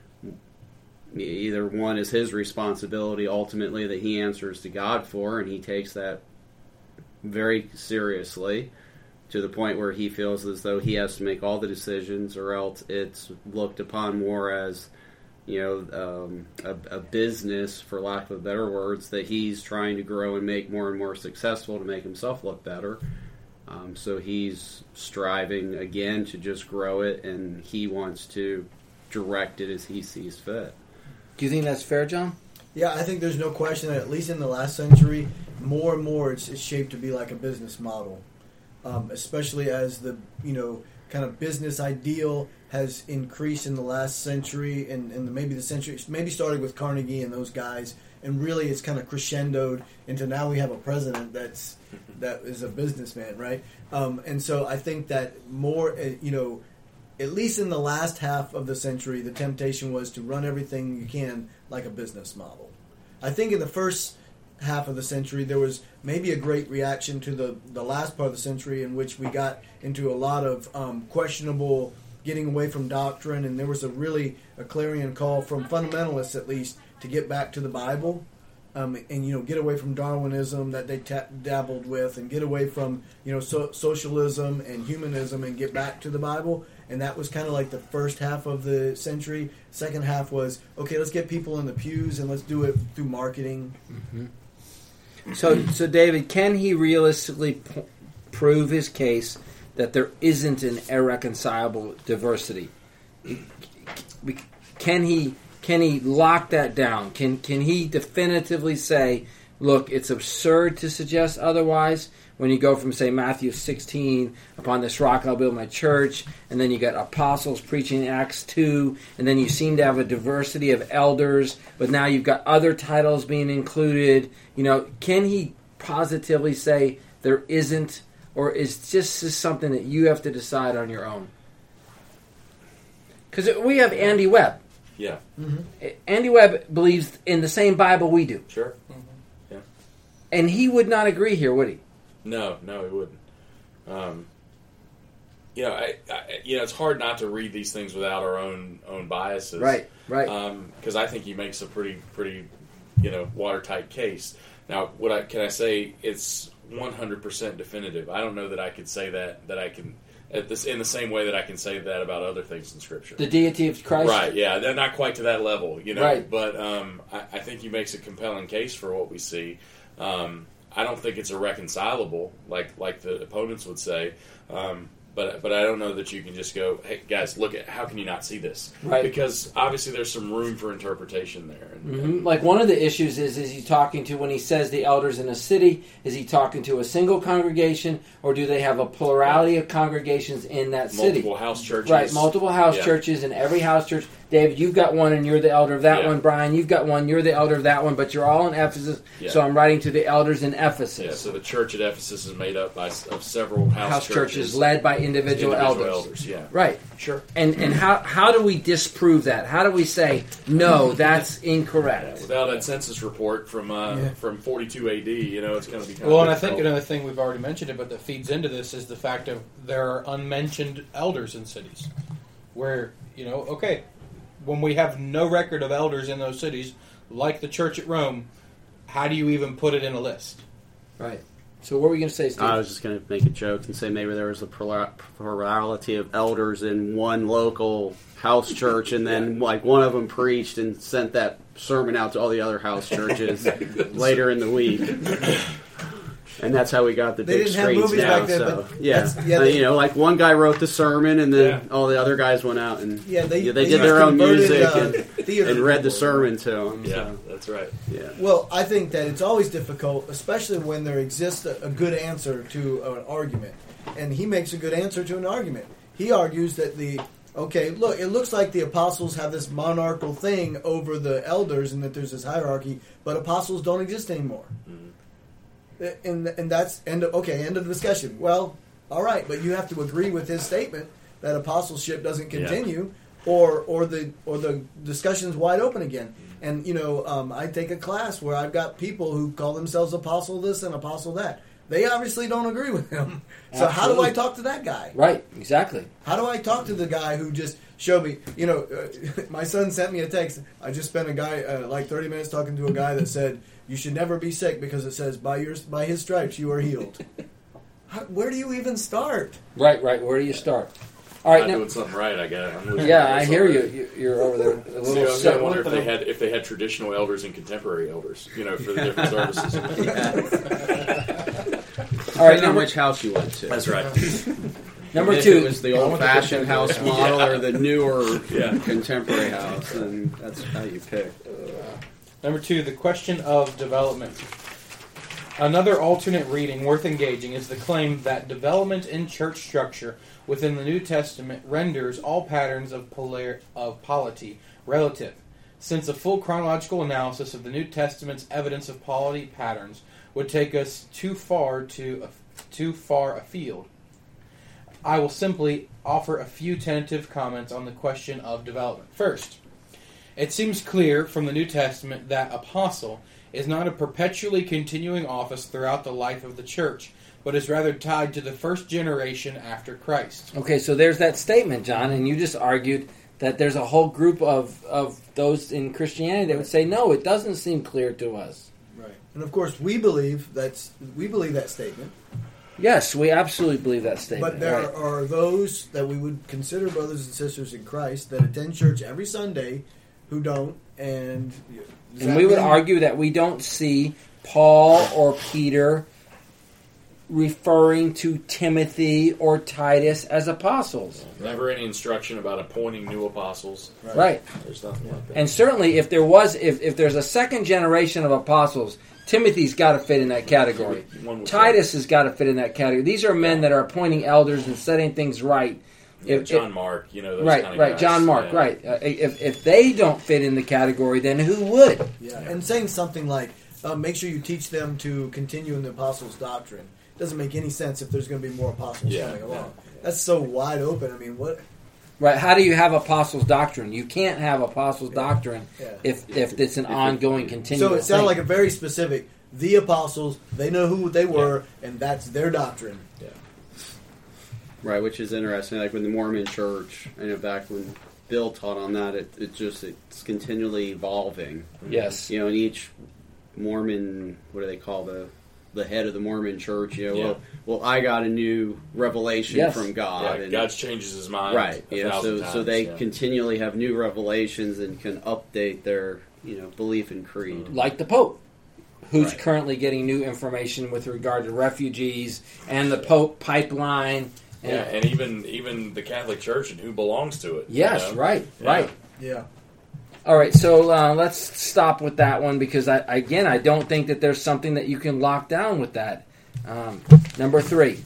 Either one is his responsibility ultimately that he answers to God for, and he takes that very seriously to the point where he feels as though he has to make all the decisions, or else it's looked upon more as, you know, um, a, a business, for lack of better words, that he's trying to grow and make more and more successful to make himself look better. Um, so he's striving again to just grow it, and he wants to direct it as he sees fit. Do you think that's fair, John? Yeah, I think there's no question that at least in the last century, more and more it's, it's shaped to be like a business model, um, especially as the you know kind of business ideal has increased in the last century, and, and maybe the century maybe started with Carnegie and those guys, and really it's kind of crescendoed into now we have a president that's that is a businessman, right? Um, and so I think that more uh, you know. At least in the last half of the century, the temptation was to run everything you can like a business model. I think in the first half of the century, there was maybe a great reaction to the, the last part of the century in which we got into a lot of um, questionable getting away from doctrine, and there was a really a clarion call from fundamentalists, at least, to get back to the Bible. um, and you know get away from Darwinism that they ta- dabbled with, and get away from you know so- socialism and humanism, and get back to the Bible. And that was kind of like the first half of the century. Second half was, okay, let's get people in the pews and let's do it through marketing. Mm-hmm. So, so David, can he realistically p- prove his case that there isn't an irreconcilable diversity? Can he can he lock that down? Can can he definitively say, look, it's absurd to suggest otherwise? When you go from, say, Matthew sixteen, upon this rock I'll build my church, and then you got apostles preaching in Acts two, and then you seem to have a diversity of elders, but now you've got other titles being included. You know, can he positively say there isn't, or is just this something that you have to decide on your own? Because we have Andy Webb. Yeah. Mm-hmm. Andy Webb believes in the same Bible we do. Sure. Mm-hmm. Yeah. And he would not agree here, would he? No, no, he wouldn't. Um, you know, I, I, you know, it's hard not to read these things without our own own biases, Right, right. Because um, I think he makes a pretty, pretty, you know, watertight case. Now, what I can I say? It's one hundred percent definitive. I don't know that I could say that that I can at this in the same way that I can say that about other things in Scripture. The deity of Christ, Right? Yeah, they're not quite to that level, you know. Right. But um, I, I think he makes a compelling case for what we see. Um, I don't think it's irreconcilable, like like the opponents would say. Um, but but I don't know that you can just go, hey guys, look at how can you not see this? Right. Because obviously there's some room for interpretation there. And, Mm-hmm. Like one of the issues is, is he talking to, when he says the elders in a city, is he talking to a single congregation, or do they have a plurality of congregations in that city? multiple house churches, Right, multiple house Yeah. churches, and every house church. David, you've got one and you're the elder of that Yeah. one. Brian, you've got one, you're the elder of that one, but you're all in Ephesus, Yeah. so I'm writing to the elders in Ephesus. Yeah, so the church at Ephesus is made up by of several house, house churches, churches led by individual, individual elders. elders. Yeah, Right. sure. And and how how do we disprove that? How do we say, no, that's Yeah, incorrect? without a census report from uh, Yeah. from forty-two A D, you know, it's going to be kind Well, of and I think difficult. another thing we've already mentioned it, but that feeds into this is the fact of there are unmentioned elders in cities, where you know, okay, when we have no record of elders in those cities, like the church at Rome, how do you even put it in a list? Right. So what were we going to say, Steve? I was just going to make a joke and say maybe there was a plura- plurality of elders in one local house church, and then like one of them preached and sent that sermon out to all the other house churches later in the week. And that's how we got the They big didn't have screens movies now. back then, so but yeah, that's- yeah, Uh, they- you know, like one guy wrote the sermon, and then Yeah. all the other guys went out and Yeah, they, yeah, they, they did their used own converted, music uh, and, theater and read the people. sermon to them. yeah, So, that's right. yeah. Well, I think that it's always difficult, especially when there exists a, a good answer to an argument. And he makes a good answer to an argument. He argues that the, okay, look, it looks like the apostles have this monarchical thing over the elders and that there's this hierarchy, but apostles don't exist anymore. Mhm. And, and that's, end of, okay, end of the discussion. Well, all right, but you have to agree with his statement that apostleship doesn't Yeah. continue, or or the or the discussion's wide open again. And you know, um, I take a class where I've got people who call themselves apostle this and apostle that. They obviously don't agree with him. So how do I Absolutely. talk to that guy? Right, exactly. How do I talk to the guy who just showed me? You know, uh, my son sent me a text. I just spent a guy uh, like thirty minutes talking to a guy that said you should never be sick because it says by your by his stripes you are healed. How, where do you even start? Right, right. Where do you start? All right, Not now, doing something right, I guess. I'm losing yeah, my I voice hear you. already. You- You're over there a See, I little was sick. going to wonder if they had if they had traditional elders and contemporary elders, you know, for the different services. All right, Depending on number, which house you went to. That's right. number If two. it was the old-fashioned house model or the newer Yeah. contemporary house, and that's how you pick. Number two, the question of development. Another alternate reading worth engaging is the claim that development in church structure within the New Testament renders all patterns of, polar, of polity relative, since a full chronological analysis of the New Testament's evidence of polity patterns would take us too far to too far afield. I will simply offer a few tentative comments on the question of development. First, it seems clear from the New Testament that apostle is not a perpetually continuing office throughout the life of the church, but is rather tied to the first generation after Christ. Okay, so there's that statement, John, and you just argued that there's a whole group of, of those in Christianity that would say, no, it doesn't seem clear to us. And of course, we believe that's we believe that statement. Yes, we absolutely believe that statement. But there right. are those that we would consider brothers and sisters in Christ that attend church every Sunday who don't. And, does and that we would mean- argue that we don't see Paul or Peter referring to Timothy or Titus as apostles. Never any instruction about appointing new apostles. Right. Right. There's nothing like that. And certainly if there was if, if there's a second generation of apostles, Timothy's got to fit in that category. One would Titus has got to fit in that category. These are men that are appointing elders and setting things right. Yeah, If- John if- Mark, you know, those right, kind of right, guys. John Mark, Yeah. right. Uh, if if they don't fit in the category, then who would? Yeah, and saying something like, uh, make sure you teach them to continue in the apostles' doctrine doesn't make any sense if there's going to be more apostles Yeah, coming along. yeah. That's so wide open. I mean, what? Right? How do you have apostles' doctrine? You can't have apostles' doctrine Yeah. if if it's an ongoing, continual. So it sounded thing. like a very specific. The apostles, they know who they were, and that's their doctrine. Yeah. Right, which is interesting. Like when the Mormon Church, I know back when Bill taught on that, it, it just it's continually evolving. yes, You know, and each Mormon, what do they call the the head of the Mormon Church? You know, Yeah. well, well, I got a new revelation Yes. from God. Yeah, and, God changes his mind. right. a You know, thousand so times, so they yeah. continually have new revelations and can update their you know belief and creed. like the Pope, who's Right. currently getting new information with regard to refugees and the Pope pipeline. And, Yeah, and even even the Catholic Church and who belongs to it. you yes, know? right, Yeah. right. Yeah. All right, so uh, let's stop with that one because I, again, I don't think that there's something that you can lock down with that. Um, number three.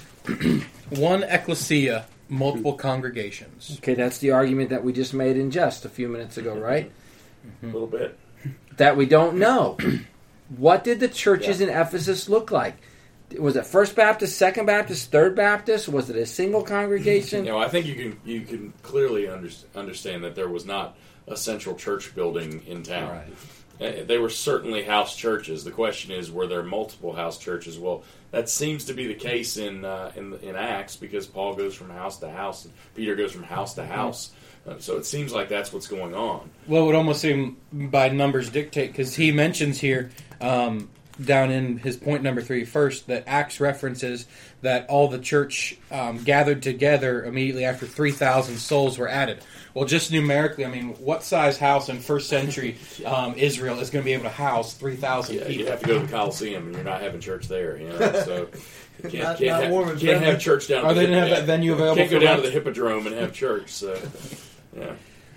One ecclesia, multiple congregations. Okay, that's the argument that we just made in jest a few minutes ago, right? A little bit. That we don't know. What did the churches in Ephesus look like? Was it First Baptist, Second Baptist, Third Baptist? Was it a single congregation? You know, I think you can you can clearly under, understand that there was not a central church building in town. Uh, They were certainly house churches. The question is, were there multiple house churches? Well, that seems to be the case in uh, in, in Acts because Paul goes from house to house and Peter goes from house to house. Uh, so it seems like that's what's going on. Well, it would almost seem by numbers dictate, because he mentions here, um, down in his point number three first, that Acts references that all the church um, gathered together immediately after three thousand souls were added. Well, just numerically, I mean, what size house in first century um, Israel is going to be able to house three thousand Yeah, people? you have to go to the Coliseum, and you're not having church there. You know, so you can't, Not- can't, not have, Mormon can't friendly. have church down. Oh, at they the- didn't have yeah, that venue available Can't go for down to that? the Hippodrome and have church. So, yeah.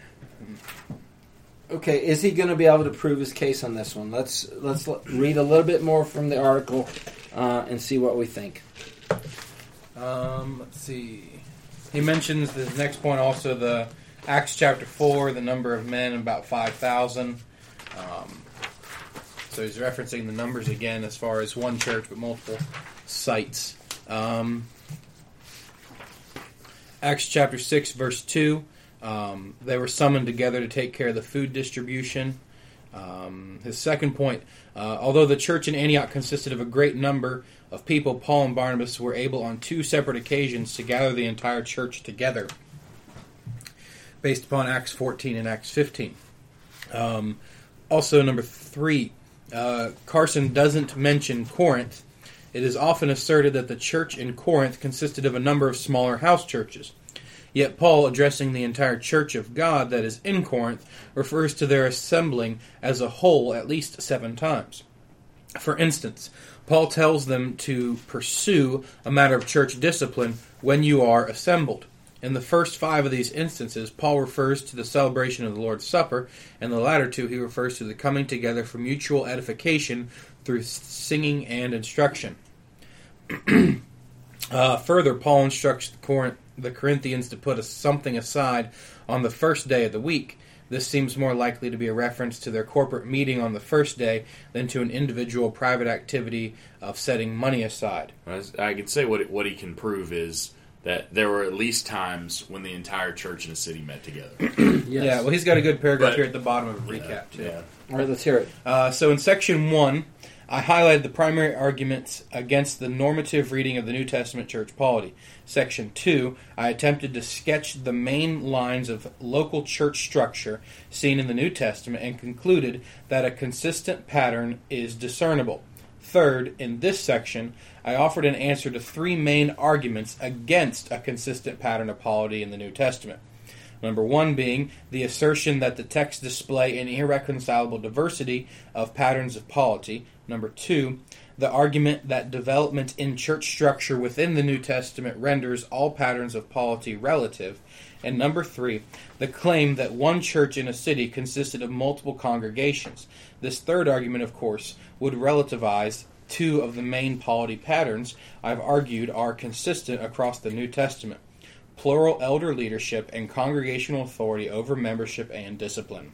Okay, is he going to be able to prove his case on this one? Let's let's l- read a little bit more from the article uh, and see what we think. Um, let's see. He mentions the next point also, the Acts chapter four, the number of men, about five thousand. Um, so he's referencing the numbers again as far as one church but multiple sites. Um, Acts chapter six, verse two. Um, they were summoned together to take care of the food distribution. Um, his second point, uh, although the church in Antioch consisted of a great number of people, Paul and Barnabas were able on two separate occasions to gather the entire church together, based upon Acts fourteen and Acts fifteen. Um, also, number three, uh, Carson doesn't mention Corinth. It is often asserted that the church in Corinth consisted of a number of smaller house churches. Yet Paul, addressing the entire church of God that is in Corinth, refers to their assembling as a whole at least seven times. For instance, Paul tells them to pursue a matter of church discipline when you are assembled. In the first five of these instances, Paul refers to the celebration of the Lord's Supper, and the latter two he refers to the coming together for mutual edification through singing and instruction. uh, further, Paul instructs the Corinth the Corinthians to put a, something aside on the first day of the week. This seems more likely to be a reference to their corporate meeting on the first day than to an individual private activity of setting money aside. I I could say what it, what he can prove is that there were at least times when the entire church in a city met together. Yes. Yeah, well, he's got a good paragraph But- here at the bottom of a recap, Yeah, too. yeah. All right, let's hear it. Uh, so in section one, I highlighted the primary arguments against the normative reading of the New Testament church polity. Section two, I attempted to sketch the main lines of local church structure seen in the New Testament and concluded that a consistent pattern is discernible. Third, in this section, I offered an answer to three main arguments against a consistent pattern of polity in the New Testament. Number one being the assertion that the texts display an irreconcilable diversity of patterns of polity. Number two, the argument that development in church structure within the New Testament renders all patterns of polity relative. And number three, the claim that one church in a city consisted of multiple congregations. This third argument, of course, would relativize two of the main polity patterns I've argued are consistent across the New Testament: plural elder leadership and congregational authority over membership and discipline.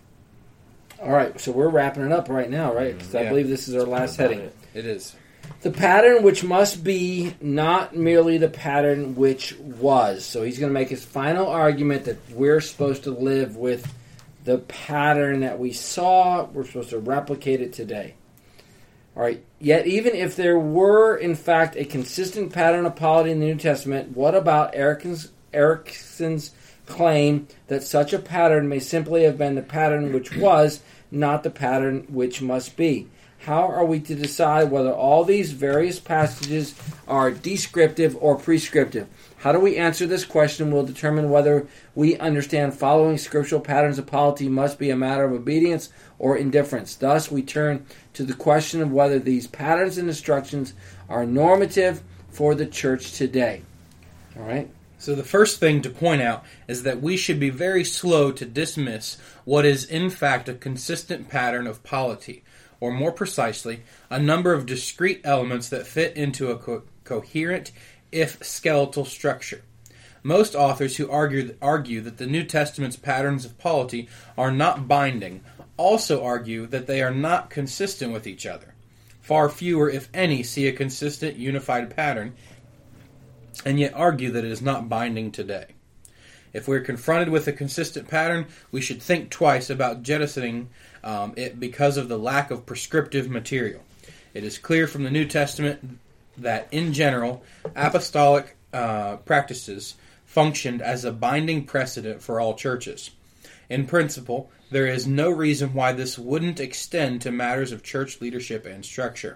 All right, so we're wrapping it up right now, right? 'Cause I Yeah. believe this is our last heading. It is. The pattern which must be, not merely the pattern which was. So he's going to make his final argument that we're supposed to live with the pattern that we saw. We're supposed to replicate it today. All right. Yet even if there were, in fact, a consistent pattern of polity in the New Testament, what about Erickson's, Erickson's claim that such a pattern may simply have been the pattern which was, not the pattern which must be? How are we to decide whether all these various passages are descriptive or prescriptive? How do we answer this question will determine whether we understand following scriptural patterns of polity must be a matter of obedience or indifference. Thus, we turn to the question of whether these patterns and instructions are normative for the church today. All right? So the first thing to point out is that we should be very slow to dismiss what is in fact a consistent pattern of polity, or more precisely, a number of discrete elements that fit into a co- coherent, if skeletal structure. Most authors who argue, argue that the New Testament's patterns of polity are not binding also argue that they are not consistent with each other. Far fewer, if any, see a consistent, unified pattern, and yet argue that it is not binding today. If we're confronted with a consistent pattern, we should think twice about jettisoning um, it because of the lack of prescriptive material. It is clear from the New Testament that, in general, apostolic uh, practices functioned as a binding precedent for all churches. In principle, there is no reason why this wouldn't extend to matters of church leadership and structure.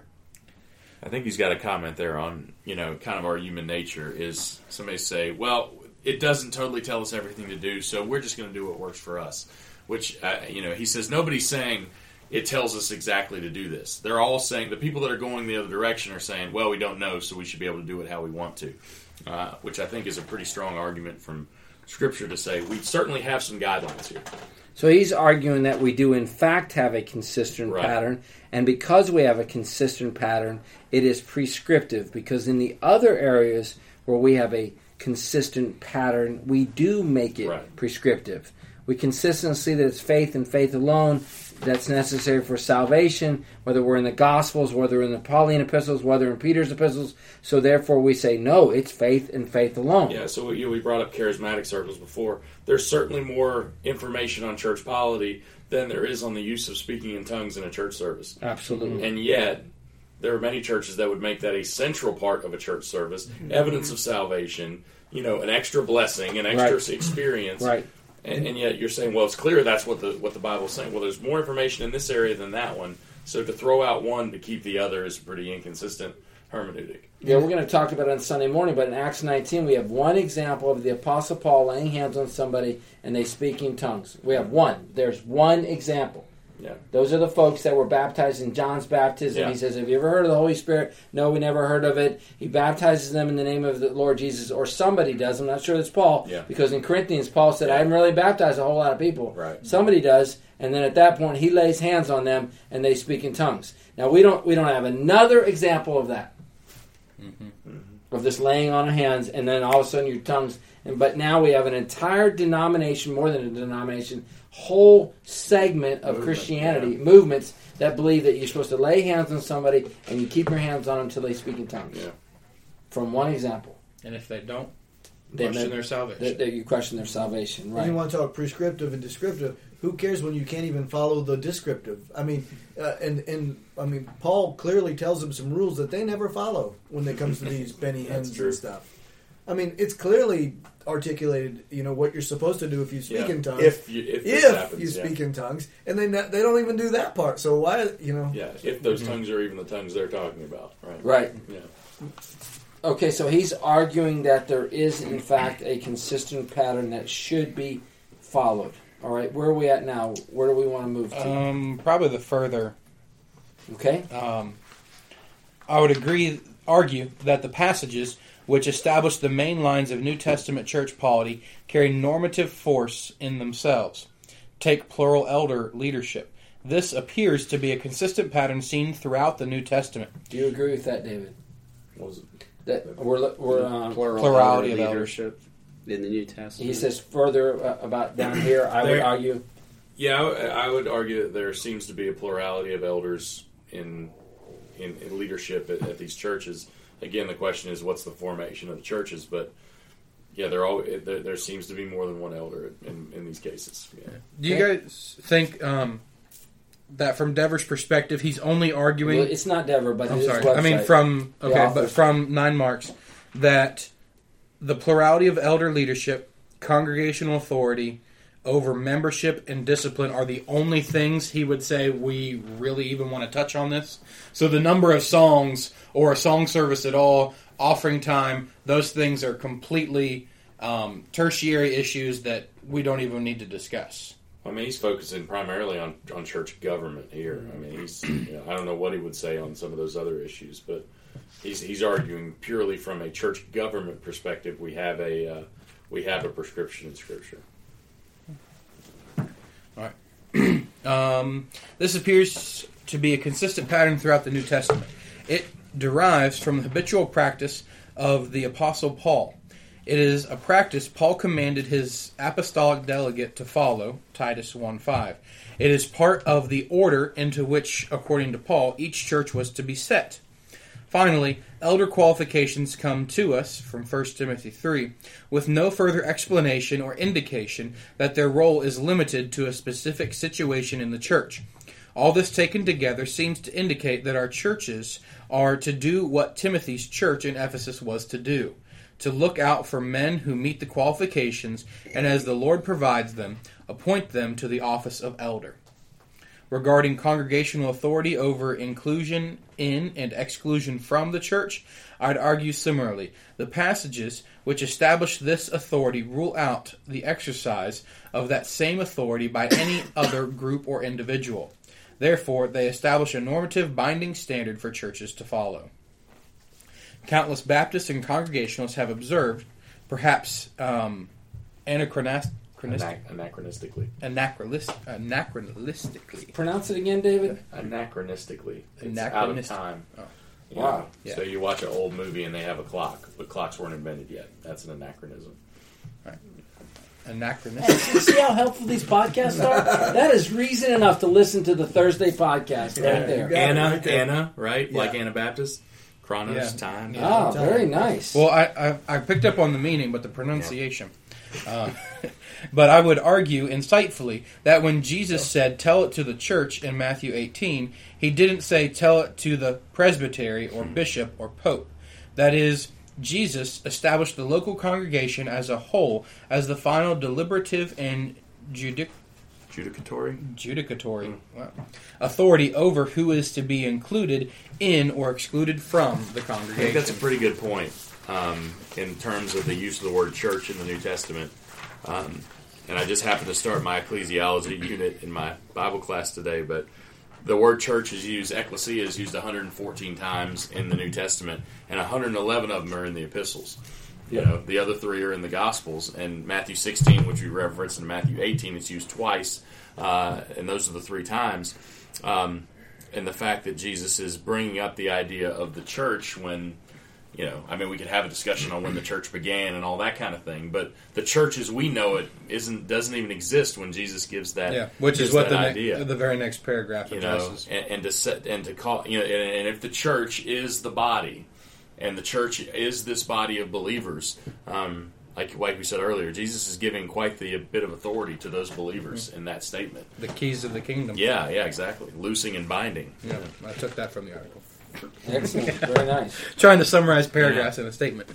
I think he's got a comment there on, you know, kind of our human nature is somebody say, well, it doesn't totally tell us everything to do, so we're just going to do what works for us. Which, uh, you know, he says nobody's saying it tells us exactly to do this. They're all saying, the people that are going the other direction are saying, well, we don't know, so we should be able to do it how we want to. Uh, which I think is a pretty strong argument from Scripture to say we certainly have some guidelines here. So he's arguing that we do in fact have a consistent Right. pattern, and because we have a consistent pattern, it is prescriptive, because in the other areas where we have a consistent pattern, we do make it Right. prescriptive. We consistently see that it's faith and faith alone that's necessary for salvation, whether we're in the Gospels, whether in the Pauline epistles, whether in Peter's epistles. So therefore we say, no, it's faith and faith alone. Yeah, so we, we brought up charismatic circles before. There's certainly more information on church polity than there is on the use of speaking in tongues in a church service. Absolutely. And yet, there are many churches that would make that a central part of a church service, evidence of salvation, you know, an extra blessing, an extra Right. experience. Right. And, and yet you're saying, well, it's clear that's what the what the Bible's saying. Well, there's more information in this area than that one. So to throw out one to keep the other is pretty inconsistent hermeneutic. Yeah, we're going to talk about it on Sunday morning, but in Acts nineteen, we have one example of the Apostle Paul laying hands on somebody and they speak in tongues. We have one. There's one example. Yeah. Those are the folks that were baptized in John's baptism. Yeah. He says, have you ever heard of the Holy Spirit? No, we never heard of it. He baptizes them in the name of the Lord Jesus, or somebody does. I'm not sure it's Paul, Yeah. because in Corinthians, Paul said, I haven't really baptized a whole lot of people. Right. Somebody does, and then at that point, he lays hands on them, and they speak in tongues. Now, we don't we don't have another example of that, Mm-hmm. of this laying on of hands, and then all of a sudden your tongues. And but now we have an entire denomination, more than a denomination, whole segment of Movement, Christianity, yeah. movements that believe that you're supposed to lay hands on somebody and you keep your hands on them until they speak in tongues. Yeah. From one example. And if they don't, Question their salvation. That, that you question their salvation, right? And you want to talk prescriptive and descriptive. Who cares when you can't even follow the descriptive? I mean, uh, and and I mean, Paul clearly tells them some rules that they never follow when it comes to these Benny Hinn's and stuff. I mean, it's clearly articulated, you know, what you're supposed to do if you speak Yeah. in tongues. If you, if, this if happens, you yeah. speak in tongues, and they not, they don't even do that part. So why, you know? Yeah, if those tongues are even the tongues they're talking about, right? Right. Yeah. Okay, so he's arguing that there is, in fact, a consistent pattern that should be followed. All right, where are we at now? Where do we want to move to? Um, probably the further. Okay. Um, I would agree, argue that the passages which establish the main lines of New Testament church polity carry normative force in themselves. Take plural elder leadership. This appears to be a consistent pattern seen throughout the New Testament. Do you agree with that, David? What was it? That we're we're um, Plural plurality elder of leadership in the New Testament. he says further uh, about down here. I would There- argue. Yeah, I, I would argue that there seems to be a plurality of elders in in, in leadership at, at these churches. Again, the question is, what's the formation of the churches? But yeah, there all there, there seems to be more than one elder in, in these cases. Yeah. Do you guys think um, that from Dever's perspective, he's only arguing... Well, it's not Dever, but I'm his sorry. website. I mean, from The okay, author. but from Nine Marks, that the plurality of elder leadership, congregational authority over membership and discipline are the only things he would say we really even want to touch on this. So the number of songs or a song service at all, offering time, those things are completely um, tertiary issues that we don't even need to discuss. I mean, he's focusing primarily on, on church government here. I mean, he's you know, I don't know what he would say on some of those other issues, but he's he's arguing purely from a church government perspective. We have a uh, we have a prescription in Scripture. All right. um, this appears to be a consistent pattern throughout the New Testament. It derives from the habitual practice of the Apostle Paul. It is a practice Paul commanded his apostolic delegate to follow, Titus one five. It is part of the order into which, according to Paul, each church was to be set. Finally, elder qualifications come to us from First Timothy three with no further explanation or indication that their role is limited to a specific situation in the church. All this taken together seems to indicate that our churches are to do what Timothy's church in Ephesus was to do, to look out for men who meet the qualifications, and as the Lord provides them, appoint them to the office of elder. Regarding congregational authority over inclusion in and exclusion from the church, I'd argue similarly. The passages which establish this authority rule out the exercise of that same authority by any other group or individual. Therefore, they establish a normative binding standard for churches to follow. Countless Baptists and Congregationalists have observed, perhaps um, anachronistic, Anac- anachronistically. anachronis- anachronistically. Pronounce it again, David. Anachronistically. It's out of Anachronistic. time. Oh. You Wow. know, Yeah. So you watch an old movie and they have a clock, but clocks weren't invented yet. That's an anachronism. Anachronistic. You see how helpful these podcasts are? That is reason enough to listen to the Thursday podcast right you there. got it Anna, right there. Anna, right? Yeah. Like Anabaptist. Chronos, Yeah. time. Yeah. Ah, very nice. Well, I, I I picked up on the meaning, but the pronunciation. Uh, but I would argue insightfully that when Jesus said, "Tell it to the church" in Matthew eighteen, he didn't say, "Tell it to the presbytery or bishop or pope." That is, Jesus established the local congregation as a whole as the final deliberative and judic. Judicatory. Judicatory wow. authority over who is to be included in or excluded from the I congregation. think that's a pretty good point um, in terms of the use of the word church in the New Testament. Um, and I just happened to start my ecclesiology unit in my Bible class today, but the word church is used, ecclesia is used one hundred fourteen times in the New Testament, and one hundred eleven of them are in the epistles. You know, the other three are in the Gospels, and Matthew sixteen, which we referenced, and Matthew eighteen, it's used twice, uh, and those are the three times. Um, and the fact that Jesus is bringing up the idea of the church when, you know, I mean, we could have a discussion on when the church began and all that kind of thing, but the church as we know it isn't doesn't even exist when Jesus gives that. Yeah, which gives is what that the, idea. ne- the very next paragraph You know, addresses. and, and to set and to call, you know, and, and if the church is the body, and the church is this body of believers, um, like like we said earlier, Jesus is giving quite the a bit of authority to those believers in that statement. The keys of the kingdom. Yeah, yeah, exactly. Loosing and binding. Yeah, I took that from the article. Excellent. Very nice. Trying to summarize paragraphs in a statement.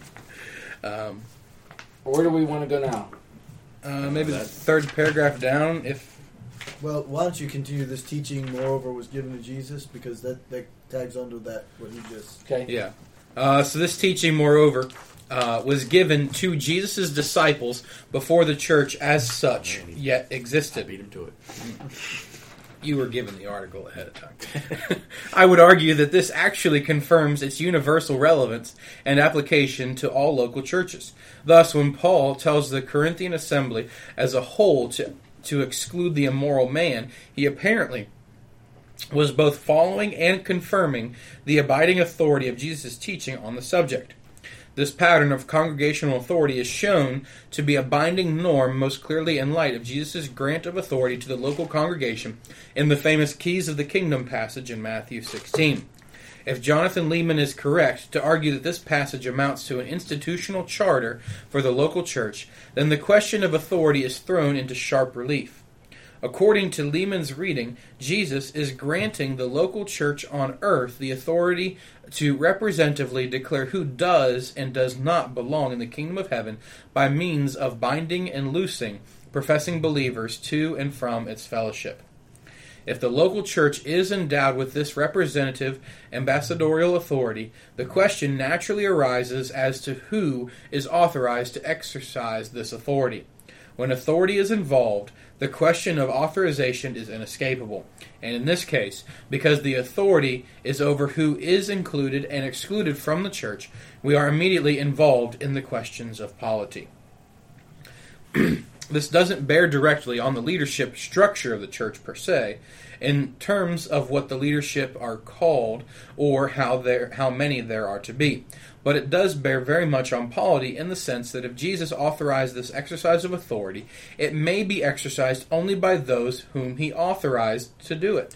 um, Where do we want to go now? uh, maybe the third paragraph down, if... Well, why don't you continue this teaching, moreover, was given to Jesus, because that, that tags under that, what you just... Okay. Yeah. Uh, so this teaching, moreover, uh, was given to Jesus' disciples before the church as such yet I existed. beat him to it. You were given the article ahead of time. I would argue that this actually confirms its universal relevance and application to all local churches. Thus, when Paul tells the Corinthian assembly as a whole to, to exclude the immoral man, he apparently was both following and confirming the abiding authority of Jesus' teaching on the subject. This pattern of congregational authority is shown to be a binding norm most clearly in light of Jesus' grant of authority to the local congregation in the famous Keys of the Kingdom passage in Matthew sixteen. If Jonathan Leeman is correct to argue that this passage amounts to an institutional charter for the local church, then the question of authority is thrown into sharp relief. According to Leeman's reading, Jesus is granting the local church on earth the authority to representatively declare who does and does not belong in the kingdom of heaven by means of binding and loosing professing believers to and from its fellowship. If the local church is endowed with this representative ambassadorial authority, the question naturally arises as to who is authorized to exercise this authority. When authority is involved, the question of authorization is inescapable. And in this case, because the authority is over who is included and excluded from the church, we are immediately involved in the questions of polity. This doesn't bear directly on the leadership structure of the church per se, in terms of what the leadership are called or how there how many there are to be. But it does bear very much on polity in the sense that if Jesus authorized this exercise of authority, it may be exercised only by those whom he authorized to do it.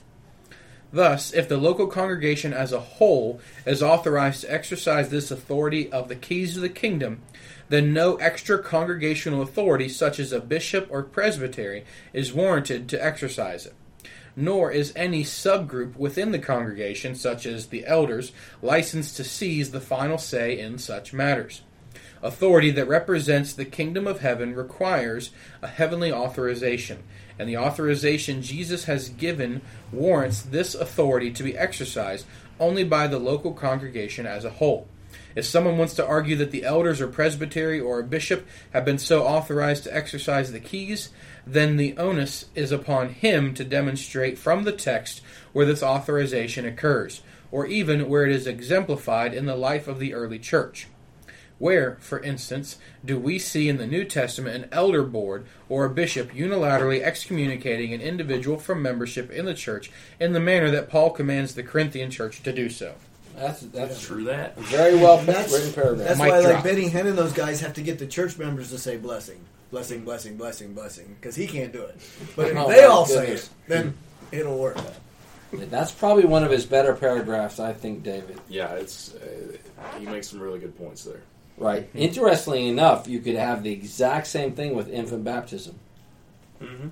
Thus, if the local congregation as a whole is authorized to exercise this authority of the keys of the kingdom, then no extra congregational authority, such as a bishop or presbytery, is warranted to exercise it. Nor is any subgroup within the congregation, such as the elders, licensed to seize the final say in such matters. Authority that represents the kingdom of heaven requires a heavenly authorization, and the authorization Jesus has given warrants this authority to be exercised only by the local congregation as a whole. If someone wants to argue that the elders or presbytery or a bishop have been so authorized to exercise the keys, then the onus is upon him to demonstrate from the text where this authorization occurs, or even where it is exemplified in the life of the early church. Where, for instance, do we see in the New Testament an elder board or a bishop unilaterally excommunicating an individual from membership in the church in the manner that Paul commands the Corinthian church to do so? That's that's True that. very well That's- written paragraph. That's Mic why, drop. like, Benny Hinn and those guys have to get the church members to say blessing. Blessing, blessing, blessing, blessing. Because he can't do it. But if Oh, they my all say goodness. it, then it'll work. That's probably one of his better paragraphs, I think, David. Yeah, it's uh, he makes some really good points there. Right. Interestingly enough, you could have the exact same thing with infant baptism. Mm-hmm.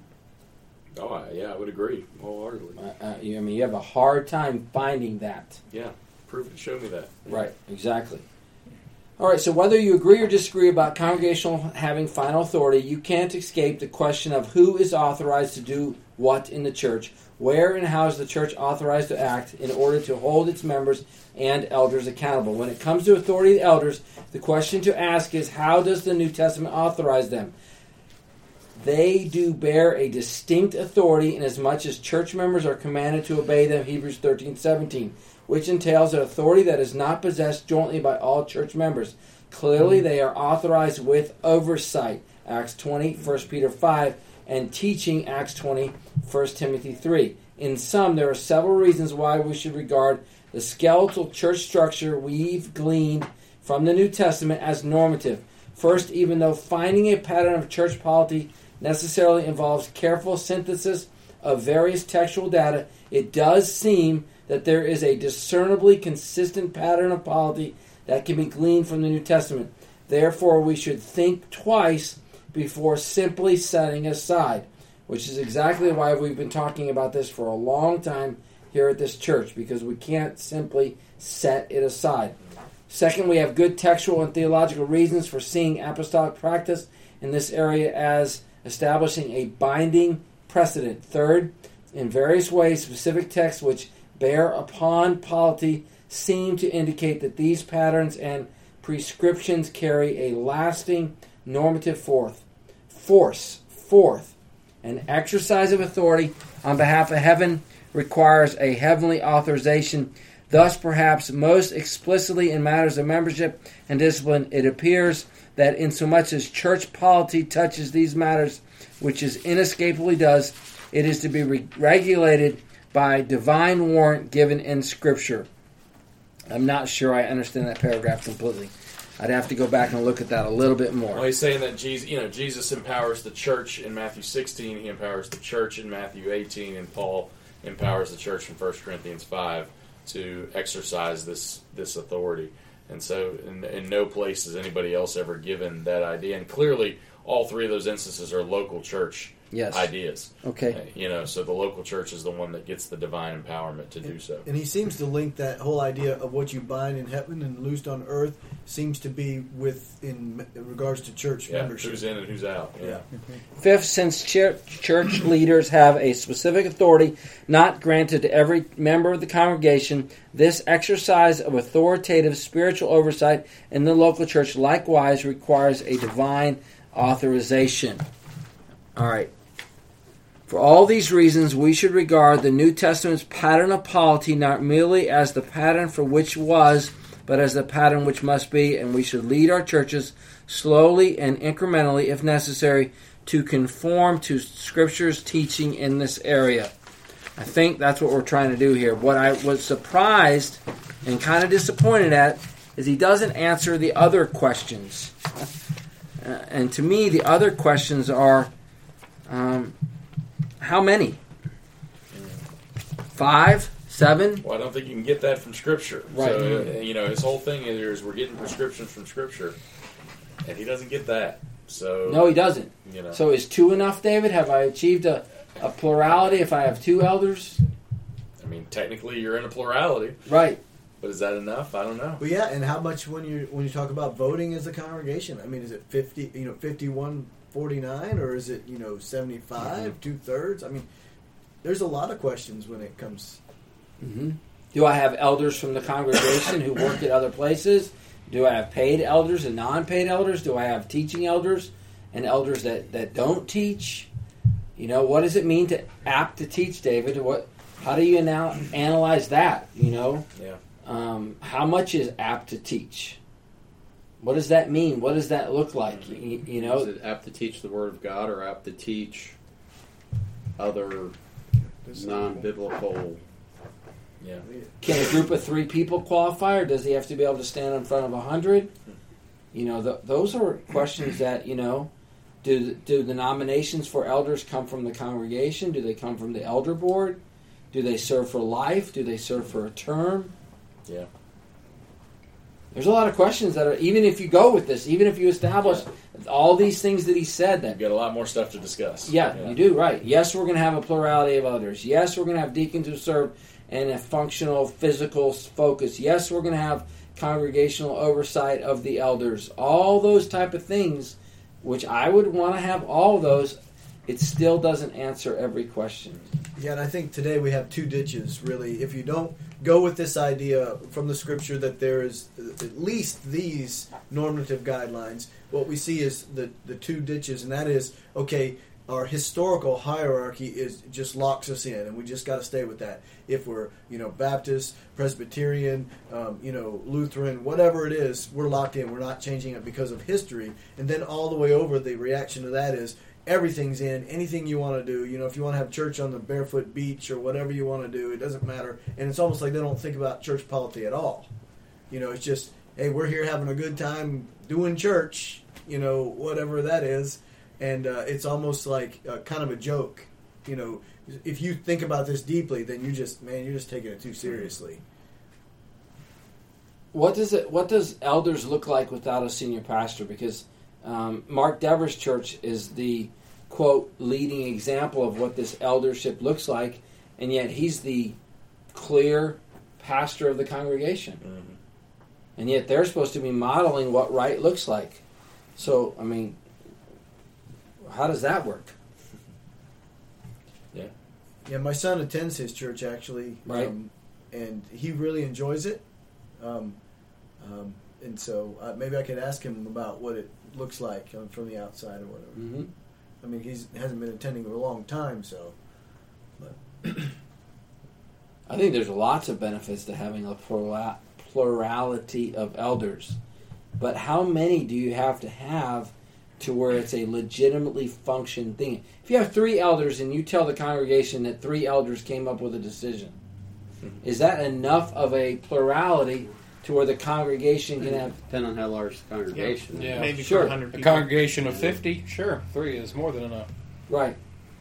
Oh, I, yeah, I would agree wholeheartedly. Uh, uh, you, I mean, you have a hard time finding that. Yeah, prove it. Show me that. Right, exactly. All right, so whether you agree or disagree about congregational having final authority, you can't escape the question of who is authorized to do what in the church, where and how is the church authorized to act in order to hold its members and elders accountable. When it comes to authority of the elders, the question to ask is, how does the New Testament authorize them? They do bear a distinct authority inasmuch as church members are commanded to obey them, Hebrews thirteen seventeen, which entails an authority that is not possessed jointly by all church members. Clearly, they are authorized with oversight, Acts twenty, First Peter five, and teaching, Acts twenty, First Timothy three. In sum, there are several reasons why we should regard the skeletal church structure we've gleaned from the New Testament as normative. First, even though finding a pattern of church polity necessarily involves careful synthesis of various textual data, it does seem that there is a discernibly consistent pattern of polity that can be gleaned from the New Testament. Therefore, we should think twice before simply setting aside, which is exactly why we've been talking about this for a long time here at this church, because we can't simply set it aside. Second, we have good textual and theological reasons for seeing apostolic practice in this area as establishing a binding precedent. Third, in various ways, specific texts which bear upon polity seem to indicate that these patterns and prescriptions carry a lasting normative forth, force. Fourth, an exercise of authority on behalf of heaven requires a heavenly authorization. Thus, perhaps most explicitly in matters of membership and discipline, it appears that insomuch as church polity touches these matters, which it inescapably does, it is to be re- regulated by divine warrant given in Scripture. I'm not sure I understand that paragraph completely. I'd have to go back and look at that a little bit more. Well, he's saying that Jesus, you know, Jesus empowers the church in Matthew sixteen. He empowers the church in Matthew eighteen, and Paul empowers the church in First Corinthians five to exercise this this authority. And so, in, in no place is anybody else ever given that idea. And clearly, all three of those instances are local church yes. ideas. Okay. Uh, you know, so the local church is the one that gets the divine empowerment to do so. And he seems to link that whole idea of what you bind in heaven and loosed on earth seems to be with in regards to church Yeah, membership. who's in and who's out. Yeah. Yeah. Fifth, since church, church leaders have a specific authority not granted to every member of the congregation, this exercise of authoritative spiritual oversight in the local church likewise requires a divine authorization. All right. For all these reasons, we should regard the New Testament's pattern of polity not merely as the pattern for which was, but as the pattern which must be, and we should lead our churches slowly and incrementally, if necessary, to conform to Scripture's teaching in this area. I think that's what we're trying to do here. What I was surprised and kind of disappointed at is he doesn't answer the other questions. Uh, and to me, the other questions are, um, how many? Five? Seven? Well, I don't think you can get that from Scripture. Right. So, uh, you know, his whole thing is we're getting prescriptions from Scripture, and he doesn't get that. So No, he doesn't. You know. So is two enough, David? Have I achieved a, a plurality if I have two elders? I mean, technically, you're in a plurality, Right. but is that enough? I don't know. Well, yeah, and how much when you when you talk about voting as a congregation? I mean, is it fifty? You know, fifty-one forty-nine, or is it you know seventy-five, Mhm. two thirds? I mean, there's a lot of questions when it comes. Mm-hmm. Do I have elders from the congregation who work at other places? Do I have paid elders and non-paid elders? Do I have teaching elders and elders that, that don't teach? You know, what does it mean to apt to teach, David? What? How do you anal- analyze that? You know, Yeah. um, how much is apt to teach? What does that mean? What does that look like? You, you know, Is it apt to teach the Word of God or apt to teach other non-biblical? Yeah. can a group of three people qualify, or does he have to be able to stand in front of a hundred? You know, th- those are questions that, you know, do the, do the nominations for elders come from the congregation? Do they come from the elder board? Do they serve for life? Do they serve for a term? Yeah. There's a lot of questions that are, even if you go with this, even if you establish all these things that he said, that You've got a lot more stuff to discuss. yeah, you do, right. Yes, we're going to have a plurality of elders. Yes, we're going to have deacons who serve in a functional, physical focus. Yes, we're going to have congregational oversight of the elders. All those type of things, which I would want to have all of those, it still doesn't answer every question. Yeah, and I think today we have two ditches, really. If you don't go with this idea from the Scripture that there is at least these normative guidelines, what we see is the, the two ditches, and that is, okay, our historical hierarchy is just locks us in, and we just got to stay with that. If we're, you know, Baptist, Presbyterian, um, you know, Lutheran, whatever it is, we're locked in. We're not changing it because of history. And then all the way over, the reaction to that is everything's in. Anything you want to do, you know, if you want to have church on the barefoot beach or whatever you want to do, it doesn't matter. And it's almost like they don't think about church polity at all. You know, it's just, hey, we're here having a good time doing church, you know, whatever that is. And uh, it's almost like uh, kind of a joke. You know, if you think about this deeply, then you just, man, you're just taking it too seriously. what does it? What does elders look like without a senior pastor? Because um, Mark Dever's church is the quote leading example of what this eldership looks like, and yet he's the clear pastor of the congregation, Mm-hmm. and yet they're supposed to be modeling what right looks like. So, I mean, how does that work? Yeah. Yeah, my son attends his church actually, Right. um, and he really enjoys it. Um, um, and so uh, maybe I could ask him about what it looks like um, from the outside or whatever. Mm-hmm. I mean, he's hasn't been attending for a long time, so. I think there's lots of benefits to having a plura- plurality of elders. But how many do you have to have to where it's a legitimately functioning thing? If you have three elders and you tell the congregation that three elders came up with a decision, is that enough of a plurality to where the congregation can have... Depending on how large the congregation is. Yeah. Maybe Sure. for one hundred A people. congregation of fifty, sure, three is more than enough. Right.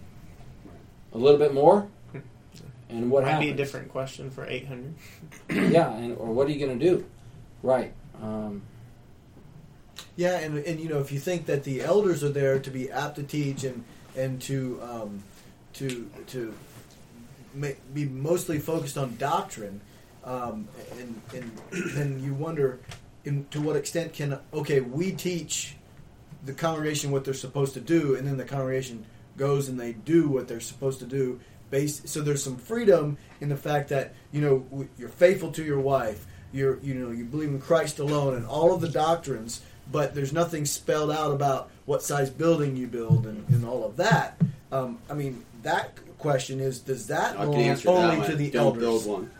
A little bit more? And what Might happens? be a different question for eight hundred. Yeah, and or what are you going to do? Right. Um, Yeah, and and you know, if you think that the elders are there to be apt to teach and and to um, to to ma- be mostly focused on doctrine, um, and and then you wonder, in to what extent can okay we teach the congregation what they're supposed to do, and then the congregation goes and they do what they're supposed to do. Based, so there's some freedom in the fact that you know w- you're faithful to your wife, you're you know you believe in Christ alone, and all of the doctrines. But there's nothing spelled out about what size building you build and, and all of that. Um, I mean, that question is: does that I can belong answer that only one. to the Don't elders? build one.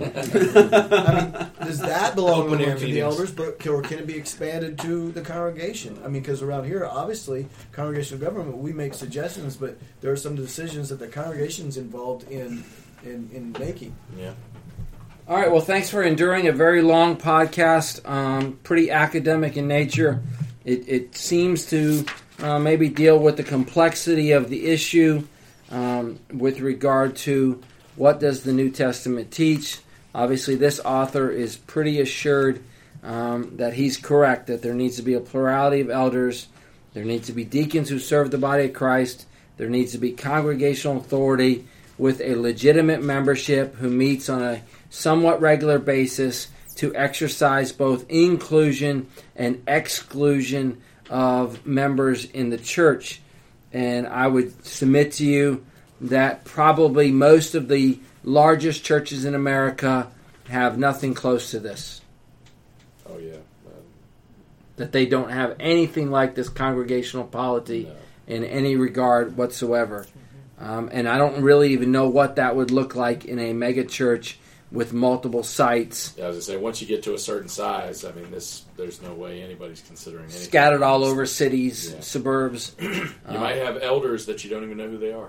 I mean, does that belong Open only air to the meetings. elders, but or can it be expanded to the congregation? I mean, because around here, obviously, congregational government, we make suggestions, but there are some decisions that the congregation's involved in in, in making. Yeah. All right, well, thanks for enduring a very long podcast, um, pretty academic in nature. It, it seems to uh, maybe deal with the complexity of the issue um, with regard to what does the New Testament teach. Obviously, this author is pretty assured um, that he's correct, that there needs to be a plurality of elders, there needs to be deacons who serve the body of Christ, there needs to be congregational authority with a legitimate membership who meets on a somewhat regular basis to exercise both inclusion and exclusion of members in the church. And I would submit to you that probably most of the largest churches in America have nothing close to this. Oh yeah. Um, That they don't have anything like this congregational polity no. in any regard whatsoever. Um, and I don't really even know what that would look like in a mega church with multiple sites Yeah, I was gonna say once you get to a certain size, I mean, this there's no way anybody's considering anything. scattered all over cities, Yeah. suburbs. You might have elders that you don't even know who they are.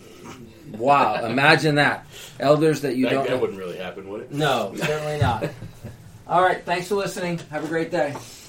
Wow, imagine that. Elders that you that, don't that know. wouldn't really happen, would it? No, certainly not. All right, thanks for listening. Have a great day.